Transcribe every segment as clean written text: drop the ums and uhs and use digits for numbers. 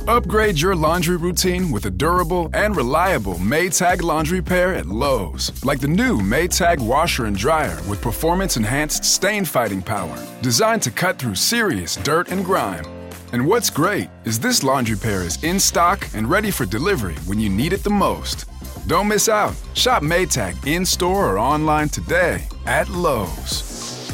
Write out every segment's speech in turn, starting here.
Upgrade your laundry routine with a durable and reliable Maytag laundry pair at Lowe's. Like the new Maytag washer and dryer with performance-enhanced stain-fighting power. Designed to cut through serious dirt and grime. And what's great is this laundry pair is in stock and ready for delivery when you need it the most. Don't miss out. Shop Maytag in-store or online today at Lowe's.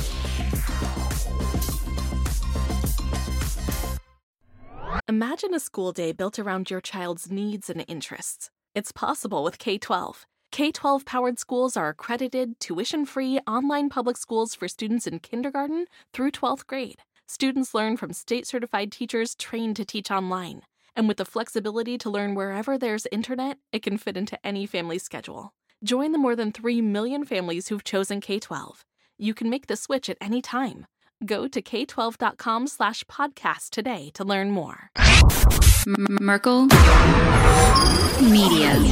Imagine a school day built around your child's needs and interests. It's possible with K-12. K-12-powered schools are accredited, tuition-free, online public schools for students in kindergarten through 12th grade. Students learn from state-certified teachers trained to teach online. And with the flexibility to learn wherever there's internet, it can fit into any family schedule. Join the more than 3 million families who've chosen K-12. You can make the switch at any time. Go to k12.com/podcast today to learn more. Merkel Media.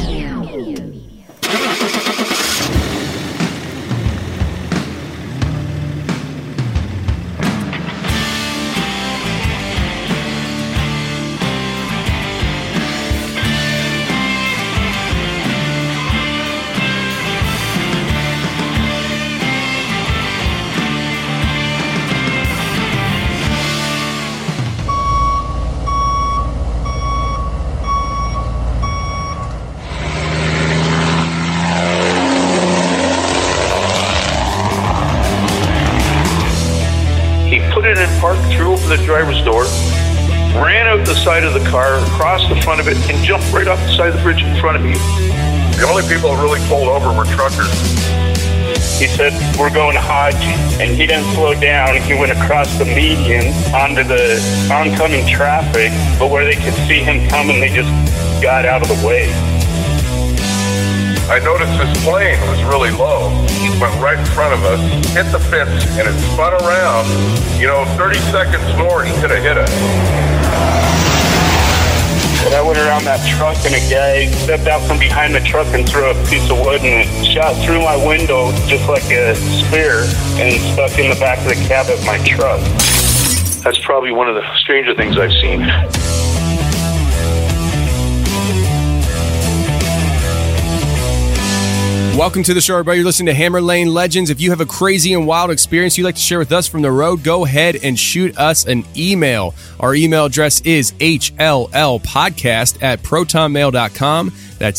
Park, threw open the driver's door, ran out the side of the car, across the front of it, and jumped right off the side of the bridge in front of me. The only people that really pulled over were truckers. He said, "We're going to Hodge," and he didn't slow down. He went across the median onto the oncoming traffic, but where they could see him coming, they just got out of the way. I noticed this plane was really low. It went right in front of us, hit the fence, and it spun around. 30 seconds more, he could have hit us. But I went around that truck, and a guy stepped out from behind the truck and threw a piece of wood, and it shot through my window just like a spear and stuck in the back of the cab of my truck. That's probably one of the stranger things I've seen. Welcome to the show, everybody. You're listening to Hammer Lane Legends. If you have a crazy and wild experience you'd like to share with us from the road, go ahead and shoot us an email. Our email address is hllpodcast@protonmail.com. That's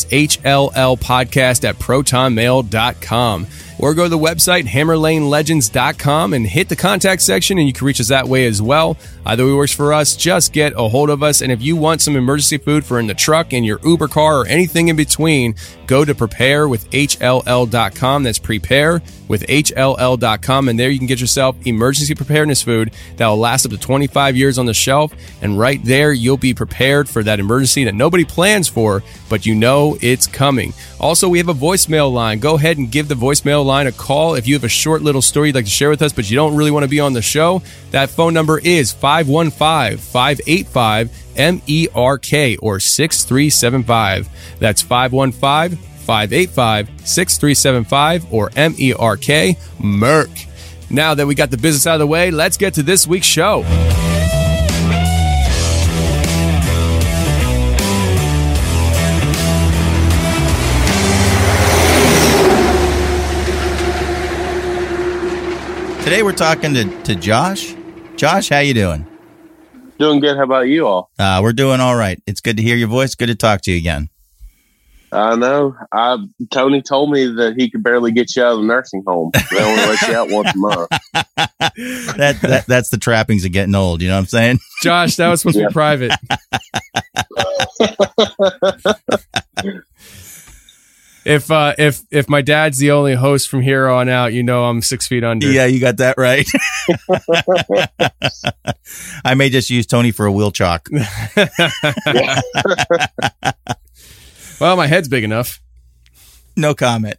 hllpodcast@protonmail.com. Or go to the website, hammerlanelegends.com, and hit the contact section, and you can reach us that way as well. Either way works for us. Just get a hold of us. And if you want some emergency food for in the truck, in your Uber car, or anything in between, go to preparewithhll.com. That's preparewithhll.com. And there you can get yourself emergency preparedness food that will last up to 25 years on the shelf. And right there, you'll be prepared for that emergency that nobody plans for, but you know it's coming. Also, we have a voicemail line. Go ahead and give the voicemail line a call if you have a short little story you'd like to share with us, but you don't really want to be on the show. That phone number is 515-585-MERK or 6375. That's 515-585-6375 or MERK, Merk. Now that we got the business out of the way, let's get to this week's show. Today we're talking to Josh. Josh, how you doing? Doing good. How about you all? We're doing all right. It's good to hear your voice. Good to talk to you again. I know. Tony told me that he could barely get you out of the nursing home. They only let you out once a month. That's the trappings of getting old. You know what I'm saying? Josh, that was supposed to be private. If my dad's the only host from here on out, you know I'm 6 feet under. Yeah, you got that right. I may just use Tony for a wheel chalk. Well, my head's big enough. No comment.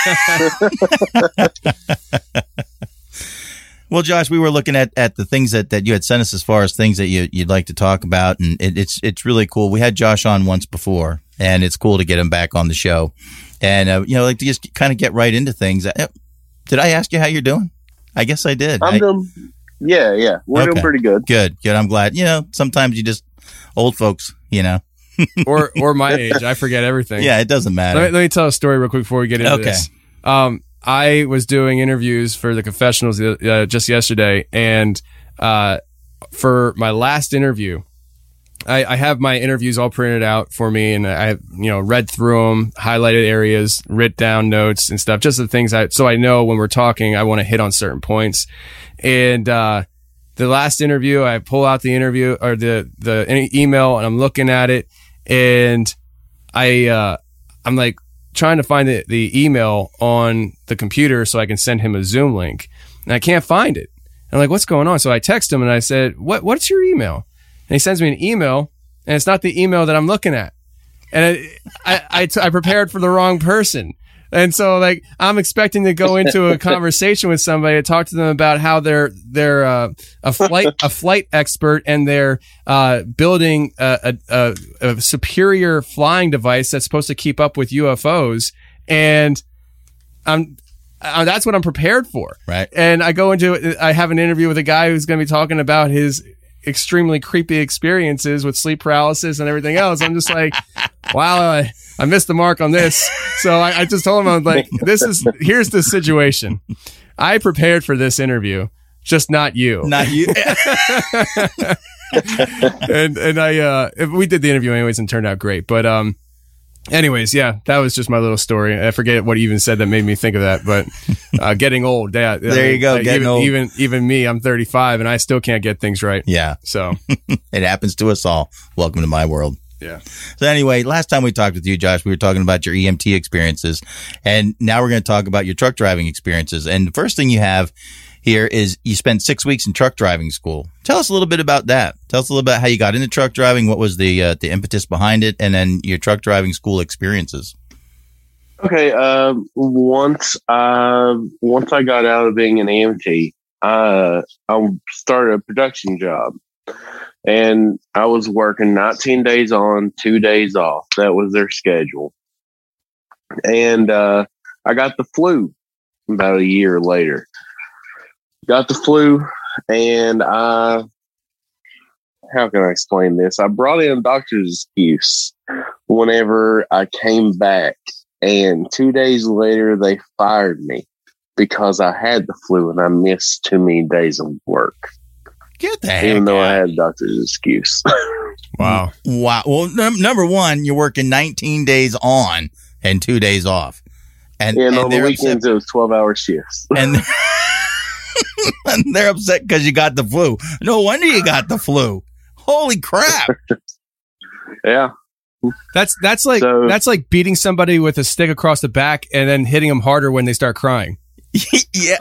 Well, Josh, we were looking at the things that you had sent us as far as things that you'd like to talk about, and it's really cool. We had Josh on once before, and it's cool to get him back on the show. And, like to just kind of get right into things. Did I ask you how you're doing? I guess I did. I'm doing, yeah. We're doing pretty good. Good. I'm glad. Sometimes you just old folks, or my age. I forget everything. Yeah, it doesn't matter. Let me tell a story real quick before we get into this. I was doing interviews for the confessionals just yesterday, and for my last interview, I have my interviews all printed out for me, and I read through them, highlighted areas, writ down notes and stuff, just the things so I know when we're talking, I want to hit on certain points. And the last interview, I pull out the interview or the email, and I'm looking at it, and I'm like trying to find the email on the computer so I can send him a Zoom link, and I can't find it. I'm like, what's going on? So I text him and I said, what's your email? And he sends me an email, and it's not the email that I'm looking at. And I prepared for the wrong person. And so, like, I'm expecting to go into a conversation with somebody to talk to them about how they're a flight expert, and they're building a superior flying device that's supposed to keep up with UFOs. And that's what I'm prepared for. Right. And I have an interview with a guy who's going to be talking about his extremely creepy experiences with sleep paralysis and everything else. I'm just like, wow, I missed the mark on this. So I just told him, I was like, here's the situation. I prepared for this interview, just not you. Not you. and we did the interview anyways and turned out great. But anyways, yeah, that was just my little story. I forget what he even said that made me think of that, but getting old. Yeah, there you go. Getting old. Even me, I'm 35 and I still can't get things right. Yeah. So it happens to us all. Welcome to my world. Yeah. So anyway, last time we talked with you, Josh, we were talking about your EMT experiences, and now we're going to talk about your truck driving experiences. And the first thing you have here is you spent 6 weeks in truck driving school. Tell us a little bit about that. Tell us a little bit how you got into truck driving, what was the impetus behind it, and then your truck driving school experiences. Okay. Once I got out of being an EMT, I started a production job, and I was working 19 days on, 2 days off. That was their schedule. And I got the flu about a year later. Got the flu, and how can I explain this? I brought in a doctor's excuse whenever I came back, and 2 days later they fired me because I had the flu and I missed too many days of work. Get that. Even though I had a doctor's excuse. Wow. Well, number one, you're working 19 days on and 2 days off. And on the weekends, it was 12-hour shifts. And they're upset because you got the flu. No wonder you got the flu. Holy crap. Yeah. That's like beating somebody with a stick across the back and then hitting them harder when they start crying. Yeah.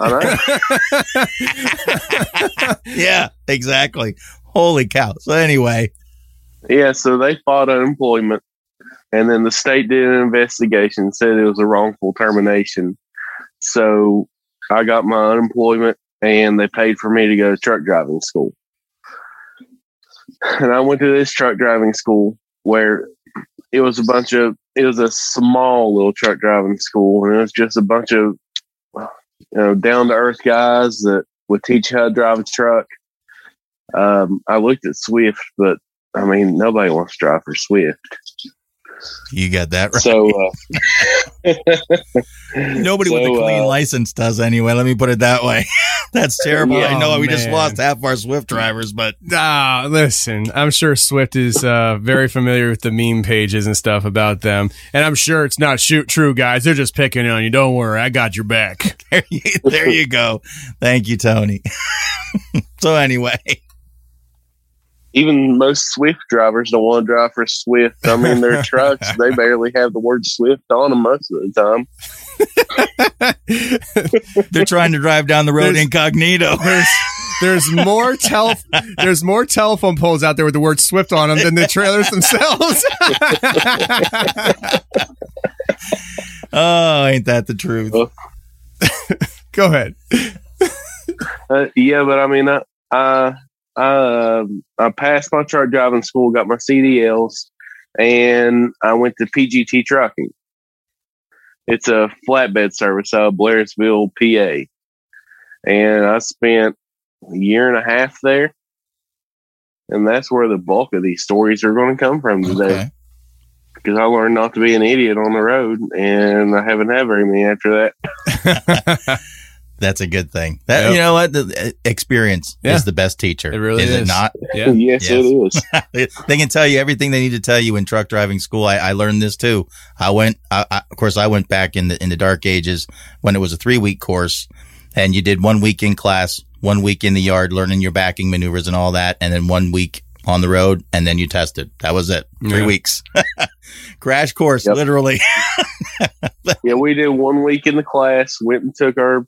Yeah, exactly. Holy cow. So anyway. Yeah, so they fought unemployment, and then the state did an investigation, said it was a wrongful termination. So I got my unemployment, and they paid for me to go to truck driving school. And I went to this truck driving school where it was a small little truck driving school, and it was just a bunch of down to earth guys that would teach you how to drive a truck. I looked at Swift, but I mean, nobody wants to drive for Swift. You got that right. So nobody with a clean license does anyway. Let me put it that way. That's terrible. Yeah, I know we just man. lost half our Swift drivers, but listen, I'm sure Swift is very familiar with the meme pages and stuff about them, and I'm sure it's not true, guys. They're just picking on you. Don't worry, I got your back. There you go. Thank you, Tony. So anyway. Even most Swift drivers don't want to drive for Swift. I mean, their trucks, they barely have the word Swift on them most of the time. They're trying to drive down the road incognito. There's more telephone poles out there with the word Swift on them than the trailers themselves. Oh, ain't that the truth? Go ahead. Yeah, but I mean, I passed my truck driving school, got my CDLs, and I went to PGT Trucking. It's a flatbed service out of Blairsville, PA. And I spent a year and a half there. And that's where the bulk of these stories are going to come from today. Okay. Because I learned not to be an idiot on the road, and I haven't had very many after that. That's a good thing. That You know what? The experience is the best teacher. It really is. It not? Yeah. Yes, it is. They can tell you everything they need to tell you in truck driving school. I learned this too. I went back in the dark ages when it was a 3-week course, and you did 1 week in class, 1 week in the yard, learning your backing maneuvers and all that, and then 1 week on the road, and then you tested. That was it. 3 weeks. Crash course, literally. Yeah, we did 1 week in the class, went and took our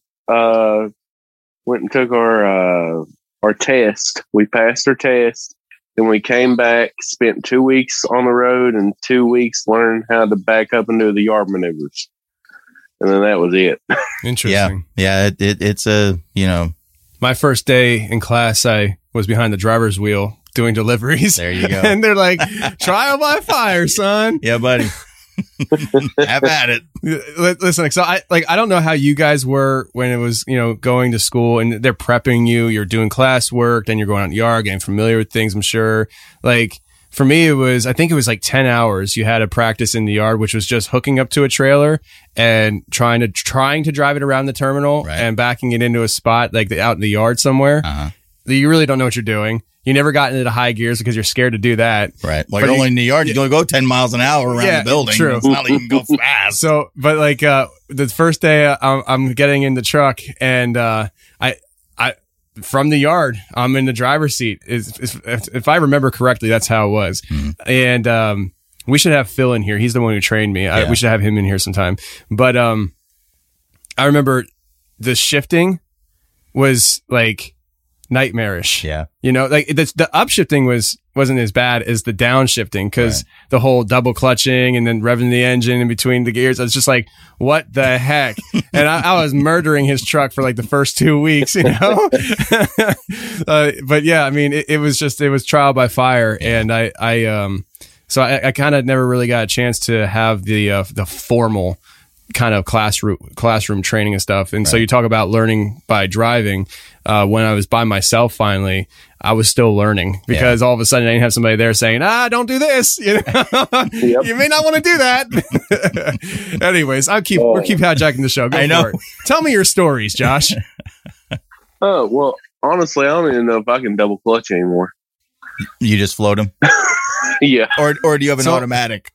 test. We passed our test. Then we came back, spent 2 weeks on the road, and 2 weeks learning how to back up and do the yard maneuvers. And then that was it. Interesting. Yeah. It's a, My first day in class, I was behind the driver's wheel doing deliveries. There you go. And they're like, trial by fire, son. Yeah, buddy. Have at it. Listen, so I don't know how you guys were when it was, going to school and they're prepping you, you're doing classwork, then you're going out in the yard, getting familiar with things, I'm sure. Like, for me, I think it was like 10 hours you had to practice in the yard, which was just hooking up to a trailer and trying to drive it around the terminal and backing it into a spot like out in the yard somewhere. You really don't know what you're doing. You never got into the high gears because you're scared to do that. Right. Well, you're only in the yard. You're going to go 10 miles an hour around the building. True. It's not like you can go fast. So, but like, the first day I'm getting in the truck and, I from the yard, I'm in the driver's seat. If I remember correctly, that's how it was. And, we should have Phil in here. He's the one who trained me. We should have him in here sometime. But, I remember the shifting was like, nightmarish. Yeah. Like the upshifting wasn't as bad as the downshifting because the whole double clutching and then revving the engine in between the gears. I was just like, what the heck? And I was murdering his truck for like the first 2 weeks, but yeah, I mean, it was trial by fire. And I kind of never really got a chance to have the formal kind of classroom training and stuff. And so you talk about learning by driving. When I was by myself, finally, I was still learning because all of a sudden I didn't have somebody there saying, don't do this. You may not want to do that. Anyways, we'll keep hijacking the show. Go I know. for it. Tell me your stories, Josh. Oh, well, honestly, I don't even know if I can double clutch anymore. You just float them? Yeah. Or do you have an automatic?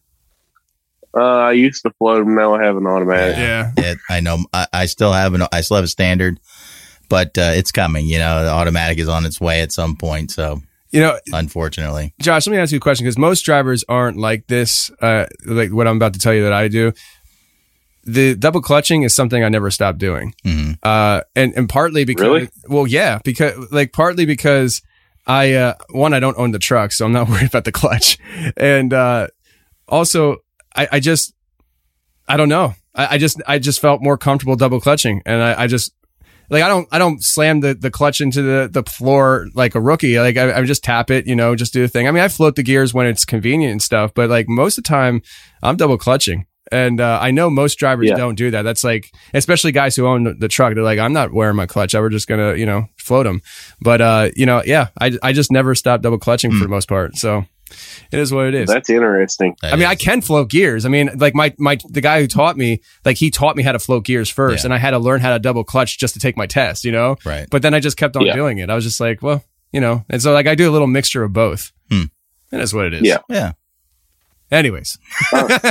I used to float them. Now I have an automatic. Yeah. I know. I still have a standard, but it's coming. The automatic is on its way at some point. So, unfortunately, Josh, let me ask you a question because most drivers aren't like this. Like what I'm about to tell you that I do. The double clutching is something I never stopped doing. And partly because, really? Partly because I don't own the truck, so I'm not worried about the clutch. And, also I don't know. I just felt more comfortable double clutching, and I just like I don't slam the clutch into the floor like a rookie. Like I just tap it, just do the thing. I mean, I float the gears when it's convenient and stuff, but like most of the time, I'm double clutching. And I know most drivers don't do that. That's like, especially guys who own the truck. They're like, I'm not wearing my clutch. We're just gonna float them. But I just never stopped double clutching for the most part. So. It is what it is. That's interesting. I can float gears. I mean, like the guy who taught me, like he taught me how to float gears first, and I had to learn how to double clutch just to take my test, Right. But then I just kept on doing it. I was just like, well, and so like I do a little mixture of both. It is what it is. Yeah. Yeah. Anyways. Back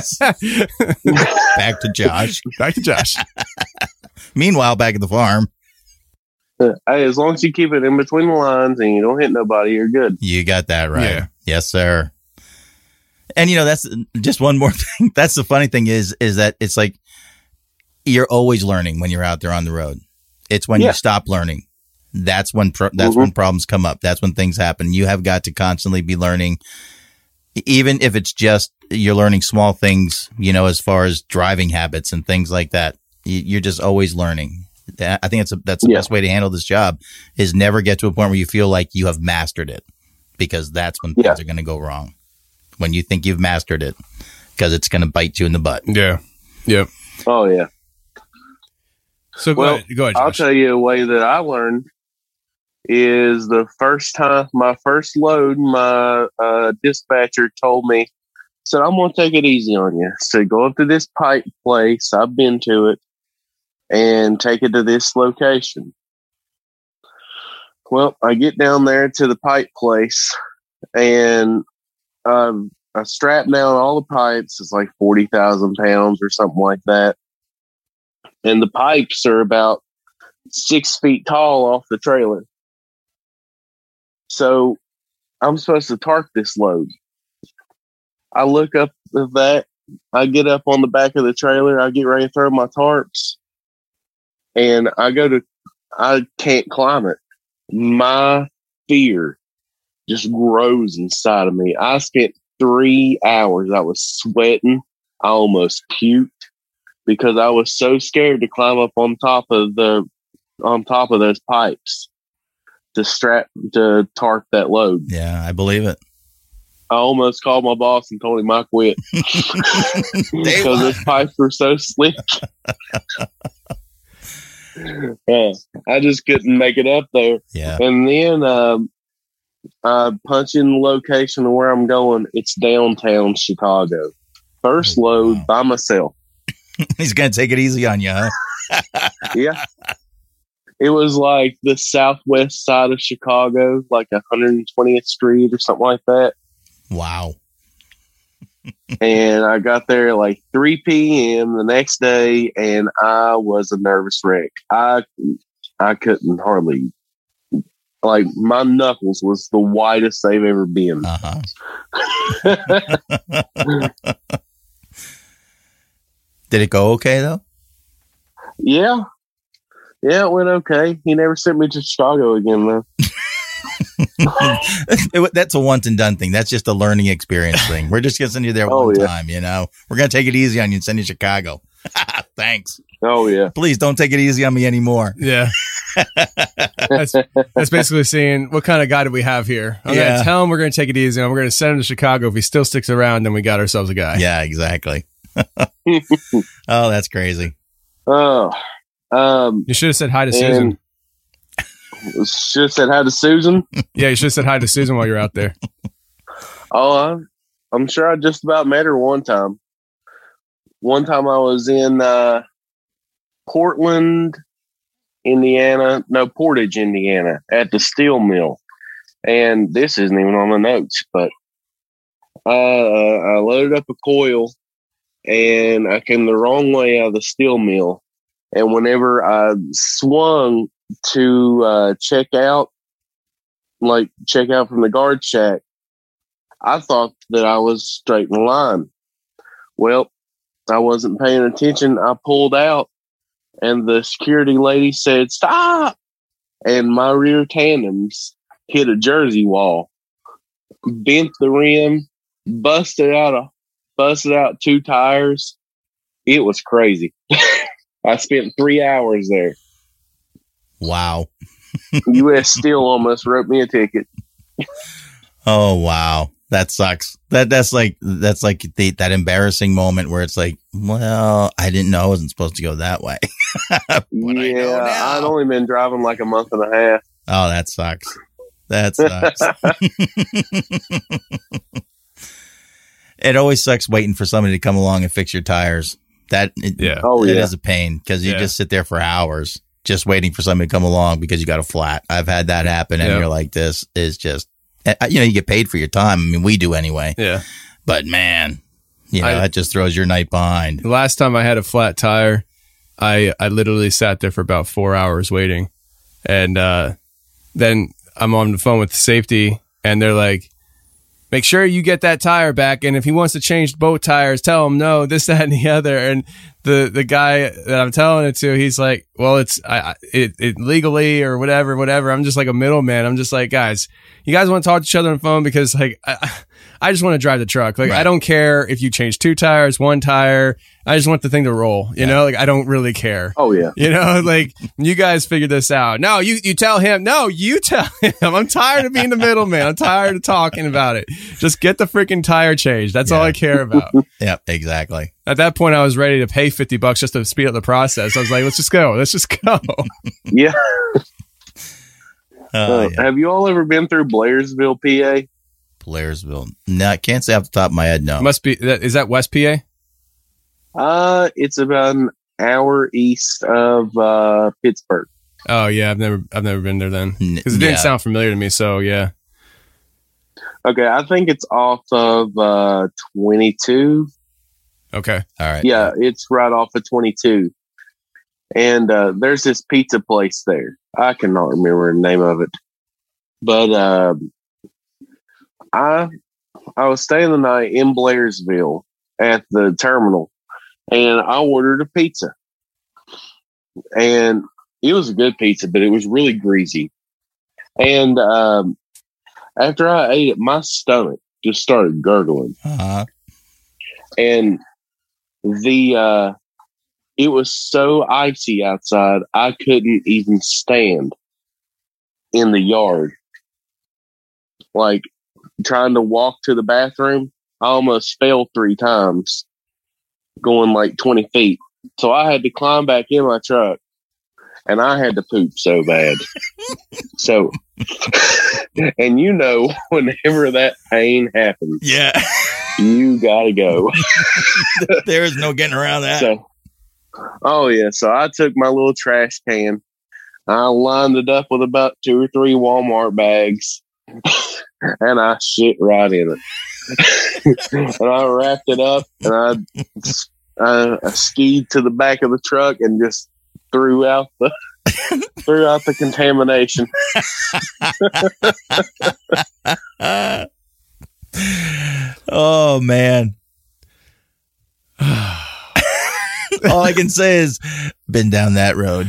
to Josh. Meanwhile, back at the farm. Hey, as long as you keep it in between the lines and you don't hit nobody, you're good. You got that right. Yeah. Yes, sir. And that's just one more thing. That's the funny thing is that it's like you're always learning when you're out there on the road. It's when you stop learning. That's when when problems come up. That's when things happen. You have got to constantly be learning, even if it's just you're learning small things, as far as driving habits and things like that. You're just always learning. I think that's the best way to handle this job is never get to a point where you feel like you have mastered it, because that's when things are going to go wrong. When you think you've mastered it, because it's going to bite you in the butt. Yeah. Yep. Oh yeah. So go ahead, Josh. I'll tell you a way that I learned. is the first time, my first load, my dispatcher told me, said, I'm going to take it easy on you. So go up to this pipe place. I've been to it, and take it to this location. Well, I get down there to the pipe place, and I strap down all the pipes. It's like 40,000 pounds or something like that. And the pipes are about 6 feet tall off the trailer. So I'm supposed to tarp this load. I look up at that. I get up on the back of the trailer. I get ready to throw my tarps. And I can't climb it. My fear just grows inside of me. I spent 3 hours. I was sweating. I almost puked because I was so scared to climb up on top of those pipes to tarp that load. Yeah, I believe it. I almost called my boss and told him I quit because those pipes were so slick. I just couldn't make it up there. Yeah. And then I punch in the location of where I'm going. It's downtown Chicago. First load by myself. He's going to take it easy on you, huh? Yeah. It was like the southwest side of Chicago, like 120th Street or something like that. Wow. And I got there at like 3 p.m. the next day, and I was a nervous wreck. I couldn't hardly, like, my knuckles was the whitest they've ever been. Did it go okay, though? Yeah, it went okay. He never sent me to Chicago again, though. That's a once and done thing. That's just a learning experience thing. We're just going to send you there one time, you know. We're going to take it easy on you and send you to Chicago. Thanks. Oh, yeah. Please don't take it easy on me anymore. Yeah. That's basically saying, what kind of guy do we have here? I'm going to tell him we're going to take it easy, and we're going to send him to Chicago. If he still sticks around, then we got ourselves a guy. Yeah, exactly. Oh, that's crazy. Oh. You should have said hi to Susan. Should have said hi to Susan? Yeah, you should have said hi to Susan while you're out there. Oh, I'm sure I just about met her one time. One time I was in Portage, Indiana, at the steel mill. And this isn't even on the notes, but I loaded up a coil, and I came the wrong way out of the steel mill. And whenever I swung to check out from the guard shack, I thought that I was straight in line. Well, I wasn't paying attention. I pulled out, and the security lady said, "Stop!" And my rear tandems hit a jersey wall, bent the rim, busted out 2 tires. It was crazy. I spent 3 hours there. Wow. U.S. Steel almost wrote me a ticket. Oh, wow. That sucks. That's like that embarrassing moment where it's like, well, I didn't know I wasn't supposed to go that way. I'd only been driving like a month and a half. Oh, that sucks. That sucks. It always sucks waiting for somebody to come along and fix your tires. It is a pain because you just sit there for hours just waiting for somebody to come along because you got a flat. I've had that happen, and you're like, this is just, you get paid for your time. I mean, we do anyway. Yeah. But man, that just throws your night behind. The last time I had a flat tire, I literally sat there for about 4 hours waiting. And then I'm on the phone with safety, and they're like, make sure you get that tire back. And if he wants to change both tires, tell him no, this, that, and the other. And the guy that I'm telling it to, he's like, well, it's it legally or whatever. I'm just like a middleman. I'm just like, guys, you guys want to talk to each other on the phone because like I just want to drive the truck. Like, right. I don't care if you change 2 tires, 1 tire. I just want the thing to roll, you know, like I don't really care. Oh yeah. You know, like you guys figure this out. No, you tell him. No, you tell him. I'm tired of being the middleman. I'm tired of talking about it. Just get the freaking tire changed. That's all I care about. Yep, exactly. At that point, I was ready to pay $50 just to speed up the process. I was like, let's just go. Yeah. Yeah. Have you all ever been through Blairsville, PA? Blairsville. No, I can't say off the top of my head. No. Must be. Is that West PA? It's about an hour east of Pittsburgh. Oh yeah, I've never been there then because it didn't sound familiar to me. So yeah. Okay, I think it's off of 22. Okay, all right. Yeah, it's right off of 22, and there's this pizza place there. I cannot remember the name of it, but I was staying the night in Blairsville at the terminal, and I ordered a pizza, and it was a good pizza, but it was really greasy. And after I ate it, my stomach just started gurgling. Uh-huh. And it was so icy outside, I couldn't even stand in the yard. Like, trying to walk to the bathroom, I almost fell 3 times going like 20 feet. So I had to climb back in my truck, and I had to poop so bad. So, and you know, whenever that pain happens, yeah, you gotta go. There is no getting around that. So, oh yeah. So I took my little trash can, I lined it up with about 2 or 3 Walmart bags, and I shit right in it. And I wrapped it up, and I skied to the back of the truck and just threw out the contamination. Oh man. All I can say is been down that road.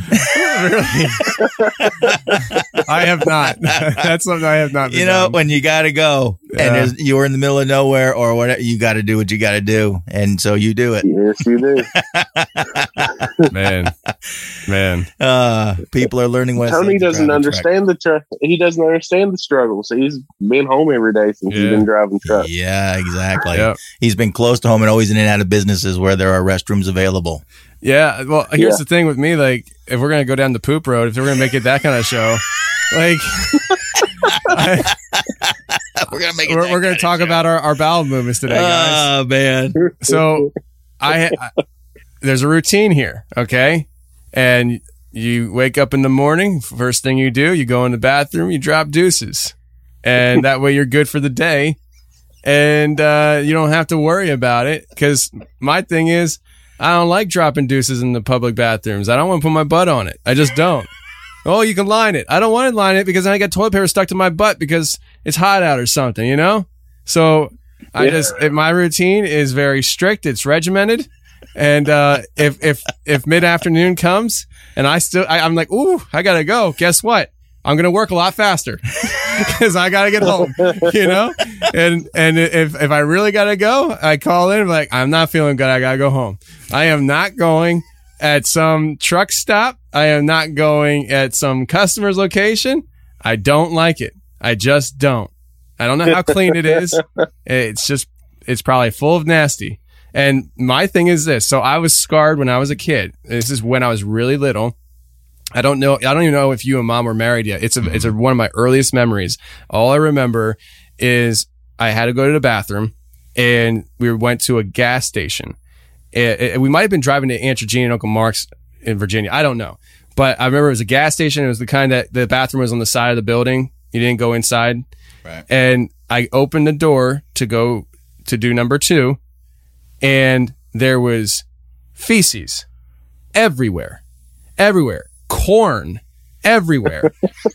I have not. That's something I have not been down. When you gotta go and you're in the middle of nowhere or whatever, you gotta do what you gotta do, and so you do it. Yes, you do. Man. People are learning what Tony doesn't understand he doesn't understand the struggles. He's been home every day since he's been driving trucks. Yeah, exactly. Yep. He's been close to home and always in and out of businesses where there are restrooms available. Yeah, well, here's the thing with me, like, if we're going to go down the poop road, if we're going to make it that kind of show, like, we're going to make it we're going to talk about our bowel movements today, guys. Oh, man. So, there's a routine here, okay? And you wake up in the morning, first thing you do, you go in the bathroom, you drop deuces. And that way you're good for the day. And you don't have to worry about it, because my thing is, I don't like dropping deuces in the public bathrooms. I don't want to put my butt on it. I just don't. Oh, you can line it. I don't want to line it because then I got toilet paper stuck to my butt because it's hot out or something, you know? So my routine is very strict. It's regimented. And if mid-afternoon comes and I'm like, ooh, I got to go. Guess what? I'm going to work a lot faster because I got to get home, you know? And if I really got to go, I call in, like, I'm not feeling good. I got to go home. I am not going at some truck stop. I am not going at some customer's location. I don't like it. I just don't. I don't know how clean it is. It's probably full of nasty. And my thing is this. So I was scarred when I was a kid. This is when I was really little. I don't even know if you and Mom were married yet. It's one of my earliest memories. All I remember is I had to go to the bathroom, and we went to a gas station. We might have been driving to Aunt Regina and Uncle Mark's in Virginia. I don't know. But I remember it was a gas station. It was the kind that the bathroom was on the side of the building. You didn't go inside. Right. And I opened the door to go to do number 2, and there was feces everywhere. Corn everywhere.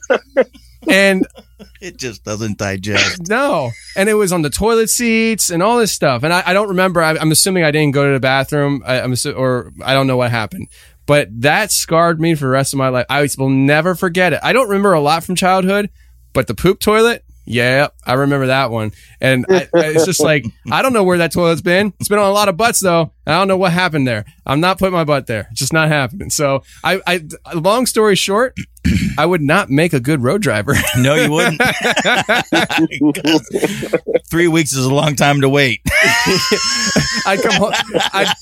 And it just doesn't digest. No. And it was on the toilet seats and all this stuff. And I don't remember. I'm assuming I didn't go to the bathroom. Or I don't know what happened. But that scarred me for the rest of my life. I will never forget it. I don't remember a lot from childhood, but the poop toilet, yeah, I remember that one. And it's just like, I don't know where that toilet's been. It's been on a lot of butts, though. I don't know what happened there. I'm not putting my butt there. It's just not happening. So, long story short, I would not make a good road driver. No, you wouldn't. 3 weeks is a long time to wait.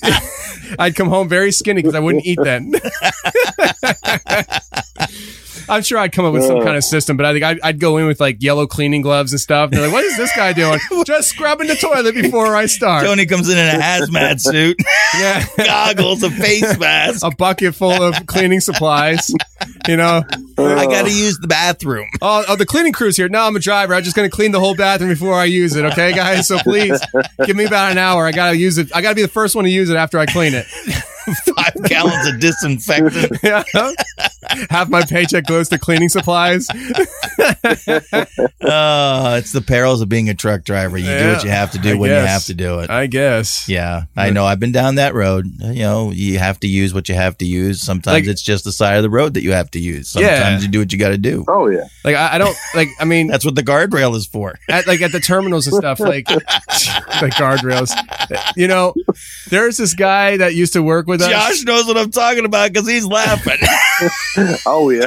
I'd come home very skinny because I wouldn't eat then. I'm sure I'd come up with some kind of system, but I think I'd go in with like yellow cleaning gloves and stuff. They're like, what is this guy doing? Just scrubbing the toilet before I start. Tony comes in a hazmat suit, Yeah. goggles, a face mask. A bucket full of cleaning supplies. You know, I got to use the bathroom. Oh, the cleaning crew's here. No, I'm a driver. I'm just going to clean the whole bathroom before I use it. Okay, guys? So please give me about an hour. I got to use it. I got to be the first one to use it after I clean it. 5 gallons of disinfectant. Yeah. Half my paycheck goes to cleaning supplies. It's the perils of being a truck driver. You do what you have to do when you have to do it. I guess. Yeah, I know. I've been down that road. You know, you have to use what you have to use. Sometimes it's just the side of the road that you have to use. Sometimes you do what you got to do. Oh, yeah. Like, I don't, like, I mean. That's what the guardrail is for. At the terminals and stuff, like, the guardrails. You know, there's this guy that used to work with us. Josh knows what I'm talking about because he's laughing. Oh, yeah.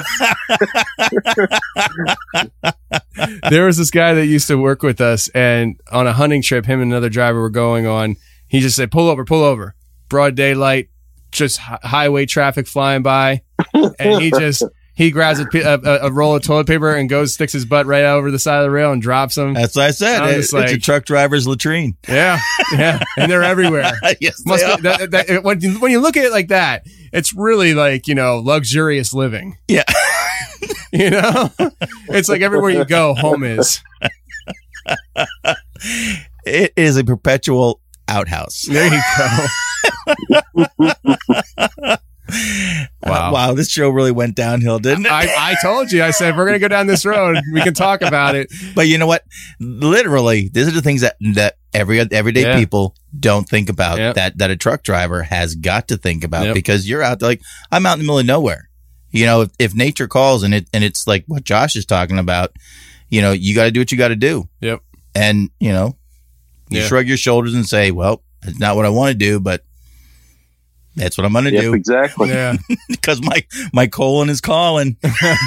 There was this guy that used to work with us, and on a hunting trip, him and another driver were going on. He just said, pull over. Broad daylight, just highway traffic flying by. And he grabs a roll of toilet paper and sticks his butt right over the side of the rail and drops them. That's what I said. It's a truck driver's latrine. Yeah. And they're everywhere. Yes, they are. When you look at it like that, it's really like, you know, luxurious living. Yeah. You know, it's like everywhere you go, home is. It is a perpetual outhouse. There you go. Wow, this show really went downhill, didn't it? I told you. I said, we're going to go down this road. We can talk about it. But you know what? Literally, these are the things that everyday people don't think about, that a truck driver has got to think about, because you're out there, like, I'm out in the middle of nowhere. You know, if nature calls and it's like what Josh is talking about, you know, you got to do what you got to do. Yep. And, you know, you shrug your shoulders and say, well, it's not what I want to do, but that's what I'm going to do. Exactly. Yeah. Because my colon is calling.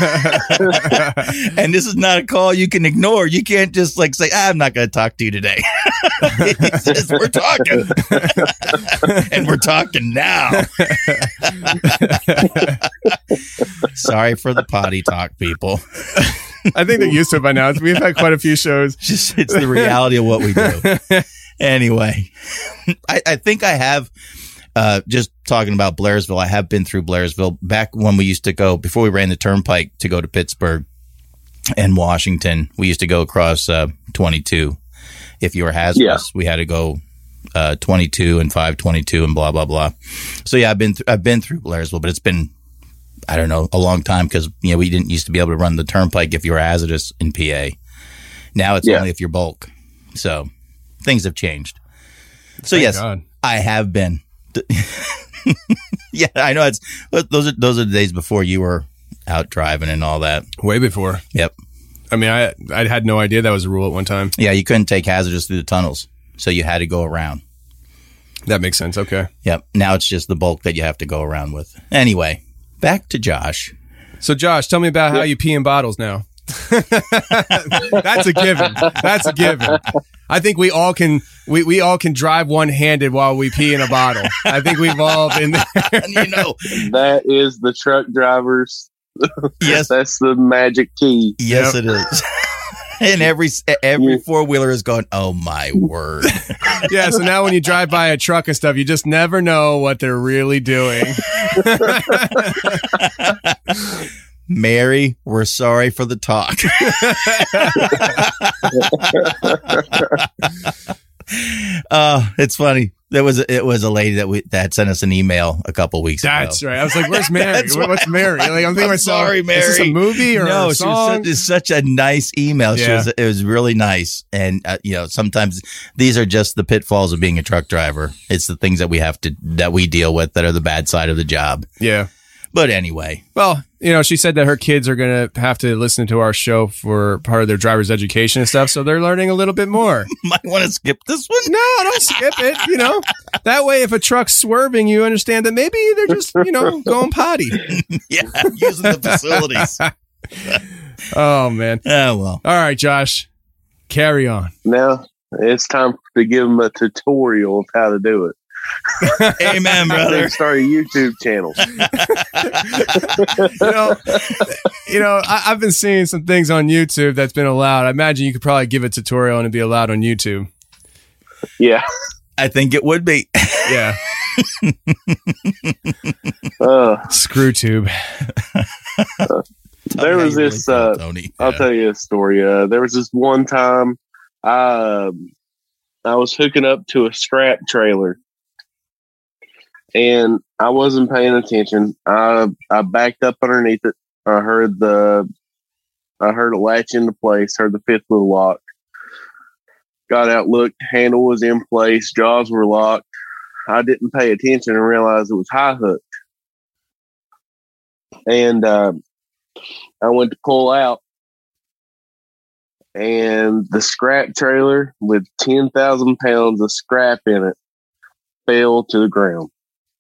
And this is not a call you can ignore. You can't just like say, I'm not going to talk to you today. He says, we're talking. And we're talking now. Sorry for the potty talk, people. I think they're used to it by now. We've had quite a few shows. It's the reality of what we do. Anyway, I think I have... just talking about Blairsville, I have been through Blairsville back when we used to go, before we ran the turnpike to go to Pittsburgh and Washington. We used to go across 22. If you were hazardous, we had to go 22 and 522 and blah, blah, blah. So yeah, I've been through Blairsville, but it's been, I don't know, a long time because, you know, we didn't used to be able to run the turnpike if you were hazardous in PA. Now it's only if you're bulk. So things have changed. So Thank yes, God. I have been. Yeah, I know. Those are the days before you were out driving and all that. Way before. Yep. I mean, I had no idea that was a rule at one time. Yeah, you couldn't take hazardous through the tunnels, so you had to go around. That makes sense. Okay. Yep. Now it's just the bulk that you have to go around with. Anyway, back to Josh. So, Josh, tell me about how you pee in bottles now. That's a given. That's a given. I think we all can drive one-handed while we pee in a bottle. I think we've all been there. You know, that is the truck drivers. Yes, that's the magic key. Yes, it is. And every four-wheeler is going, oh my word. Yeah, so now when you drive by a truck and stuff, you just never know what they're really doing. Mary, we're sorry for the talk. It's funny. It was a lady that sent us an email a couple weeks ago. That's right. I was like, "Where's Mary? What's Mary?" Like, I'm thinking, sorry, Mary. Is this a movie or no? a song? She was such a nice email. It was really nice, and you know, sometimes these are just the pitfalls of being a truck driver. It's the things that we deal with that are the bad side of the job. Yeah. But anyway. Well, you know, she said that her kids are going to have to listen to our show for part of their driver's education and stuff, so they're learning a little bit more. Might want to skip this one? No, don't skip it, you know. That way, if a truck's swerving, you understand that maybe they're just, you know, going potty. Yeah, using the facilities. Oh, man. Oh, well. All right, Josh, carry on. Now, it's time to give them a tutorial of how to do it. Amen, brother. Start a YouTube channel. I've been seeing some things on YouTube that's been allowed. I imagine you could probably give a tutorial and it'd be allowed on YouTube. Yeah. I think it would be. Yeah. Screw tube. There was this, Tony. I'll tell you a story. There was this one time I was hooking up to a scrap trailer and I wasn't paying attention. I backed up underneath it. I heard it latch into place, heard the fifth wheel lock. Got out, looked, handle was in place, jaws were locked. I didn't pay attention and realized it was high hooked. And I went to pull out, and the scrap trailer with 10,000 pounds of scrap in it fell to the ground.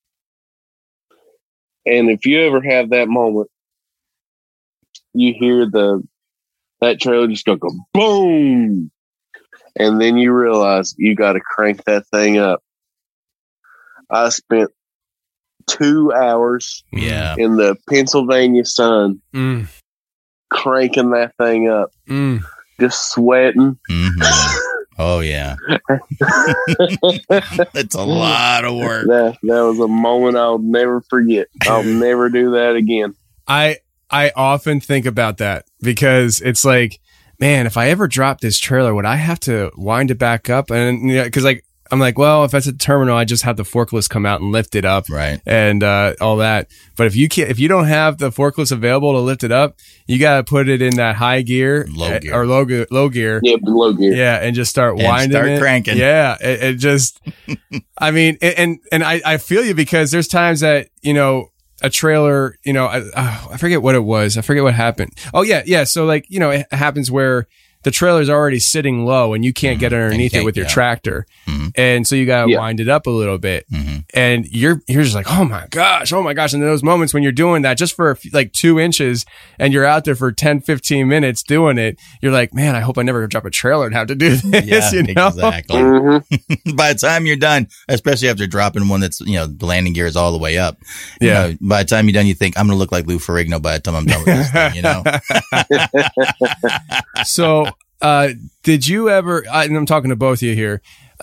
And if you ever have that moment, you hear that trailer just go boom. And then you realize you got to crank that thing up. I spent 2 hours in the Pennsylvania sun cranking that thing up, just sweating. Mm-hmm. Oh, yeah. It's a lot of work. That was a moment I'll never forget. I'll never do that again. I often think about that because it's like, man, if I ever drop this trailer, would I have to wind it back up? And because I'm like, well, if that's a terminal, I just have the forklift come out and lift it up, right? And all that. But if you don't have the forklifts available to lift it up, you got to put it in that high gear, low gear. or low gear. Yeah, low gear. Yeah, and just start winding it, cranking. Yeah, it just. I mean, and I feel you because there's times that a trailer, I forget what it was. I forget what happened. Oh yeah. So it happens where the trailer's already sitting low and you can't get underneath it with your tractor. Mm-hmm. And so you got to wind it up a little bit. Mm-hmm. And you're just like, oh my gosh. And in those moments when you're doing that just for like 2 inches and you're out there for 10, 15 minutes doing it, you're like, man, I hope I never drop a trailer and have to do this. Yeah, exactly. Mm-hmm. By the time you're done, especially after dropping one that's, the landing gear is all the way up. Yeah. By the time you're done, you think I'm going to look like Lou Ferrigno by the time I'm done with this thing, So, did you ever, and I'm talking to both of you here.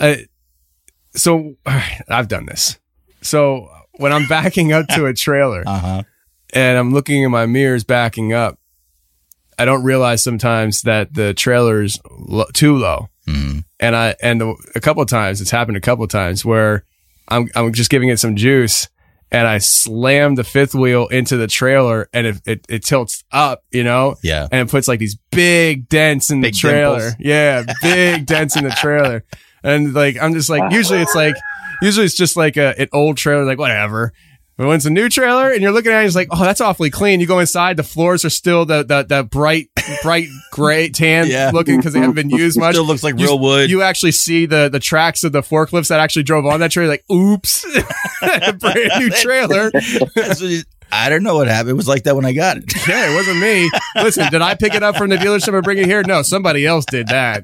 So I've done this. So when I'm backing up to a trailer and I'm looking in my mirrors backing up, I don't realize sometimes that the trailer's too low. Mm-hmm. And a couple of times, it's happened a couple of times where I'm just giving it some juice and I slam the fifth wheel into the trailer and it tilts up, Yeah. And it puts like these big dents in the trailer. Dimples. Yeah. Big dents in the trailer. And like, I'm just like, usually it's just like an old trailer, like whatever. But when it's a new trailer and you're looking at it, it's like, oh, that's awfully clean. You go inside, the floors are still the bright gray tan looking because they haven't been used much. Still looks like real wood. You actually see the tracks of the forklifts that actually drove on that trailer. Like, oops, brand new trailer. I don't know what happened. It was like that when I got it. Yeah, it wasn't me. Listen, did I pick it up from the dealership and bring it here? No, somebody else did that.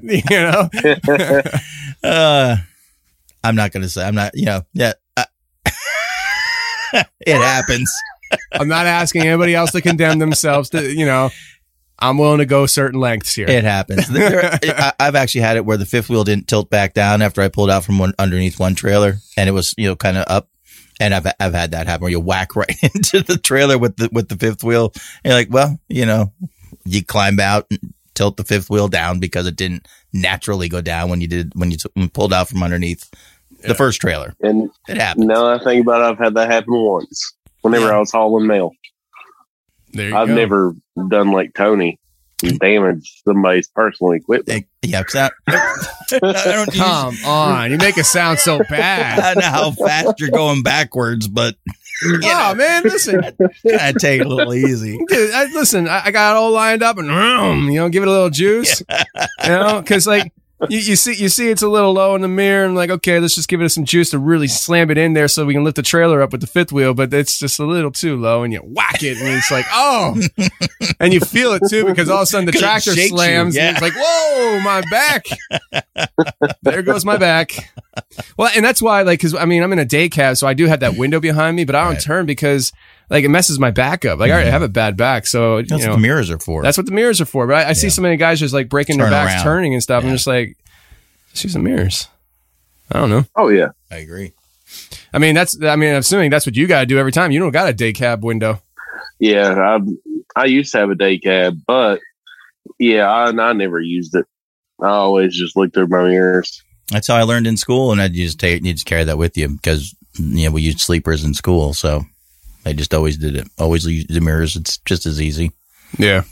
I'm not going to say. I'm not. It happens. I'm not asking anybody else to condemn themselves to, I'm willing to go certain lengths here. It happens. I've actually had it where the fifth wheel didn't tilt back down after I pulled out from underneath one trailer and it was, kind of up. And I've had that happen where you whack right into the trailer with the fifth wheel. And you're like, well, you climb out and tilt the fifth wheel down because it didn't naturally go down when you pulled out from underneath the first trailer. And it happened. Now that I think about it, I've had that happen once whenever I was hauling mail. I've never done like Tony and damaged somebody's personal equipment. Yeah, come on, you make it sound so bad. I know how fast you're going backwards, but man, listen, gotta take it a little easy, dude. I got it all lined up and give it a little juice, because like you see it's a little low in the mirror, and like, okay, let's just give it some juice to really slam it in there so we can lift the trailer up with the fifth wheel, but it's just a little too low, and you whack it, and it's like, oh, and you feel it too, because all of a sudden the tractor slams, and it's like, whoa, my back. There goes my back. Well, and that's why, like, because I mean, I'm in a day cab, so I do have that window behind me, but I don't turn because, like, it messes my back up. Like, I already have a bad back, so that's what the mirrors are for. That's what the mirrors are for. But I see so many guys just like breaking their backs, turning and stuff. I'm just like, just use the mirrors. I don't know. Oh yeah, I agree. I mean, I'm assuming that's what you got to do every time. You don't got a day cab window. Yeah, I used to have a day cab, but yeah, I never used it. I always just looked through my mirrors. That's how I learned in school, and you just carry that with you because we used sleepers in school, so I just always did it. Always use the mirrors. It's just as easy. Yeah.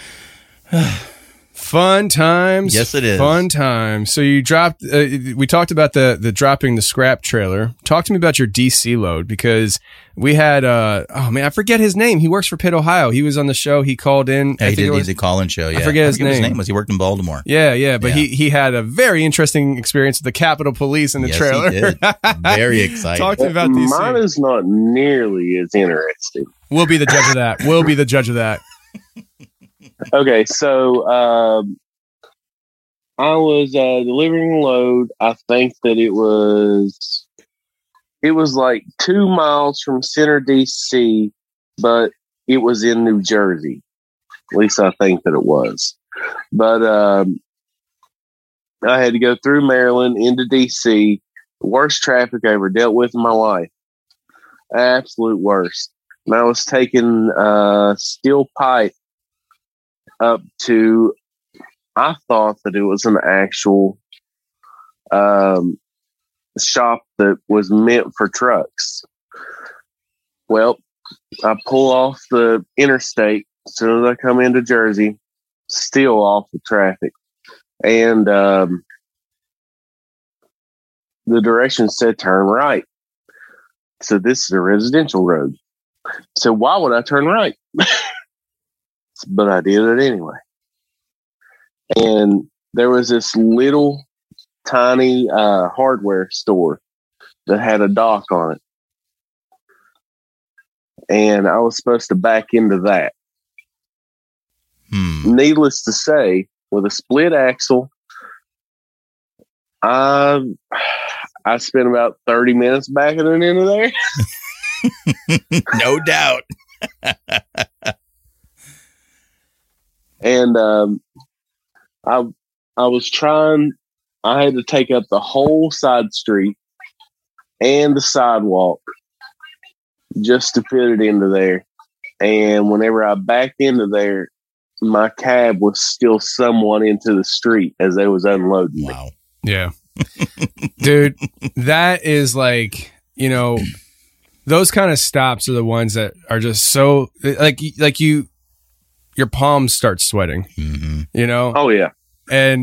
Fun times. Yes, it is. Fun times. So you dropped, we talked about the dropping the scrap trailer. Talk to me about your DC load, because we had, I forget his name. He works for Pitt, Ohio. He was on the show. He called in. Yeah, he's a call-in show. Yeah. I forget his name. He worked in Baltimore. Yeah. But he had a very interesting experience with the Capitol Police in the trailer. He did. Very exciting. Talk to me about DC. Mine is not nearly as interesting. We'll be the judge of that. Okay, so I was delivering a load. I think that it was like 2 miles from center DC, but it was in New Jersey. At least I think that it was. But I had to go through Maryland into DC. Worst traffic I ever dealt with in my life. Absolute worst. And I was taking steel pipe up to, I thought that it was an actual shop that was meant for trucks. Well, I pull off the interstate as soon as I come into Jersey, still off the traffic. And the direction said turn right. So this is a residential road. So why would I turn right? But I did it anyway. And there was this little tiny hardware store that had a dock on it. And I was supposed to back into that. Needless to say, with a split axle, I spent about 30 minutes backing it into there. No doubt. And I was trying. I had to take up the whole side street and the sidewalk just to fit it into there. And whenever I backed into there, my cab was still somewhat into the street as they was unloading. Wow. Yeah. Dude, that is like, those kind of stops are the ones that are just so like your palms start sweating, Oh yeah. And,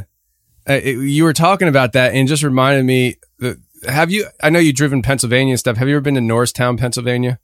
you were talking about that and just reminded me that, I know you've driven Pennsylvania and stuff. Have you ever been to Norristown, Pennsylvania?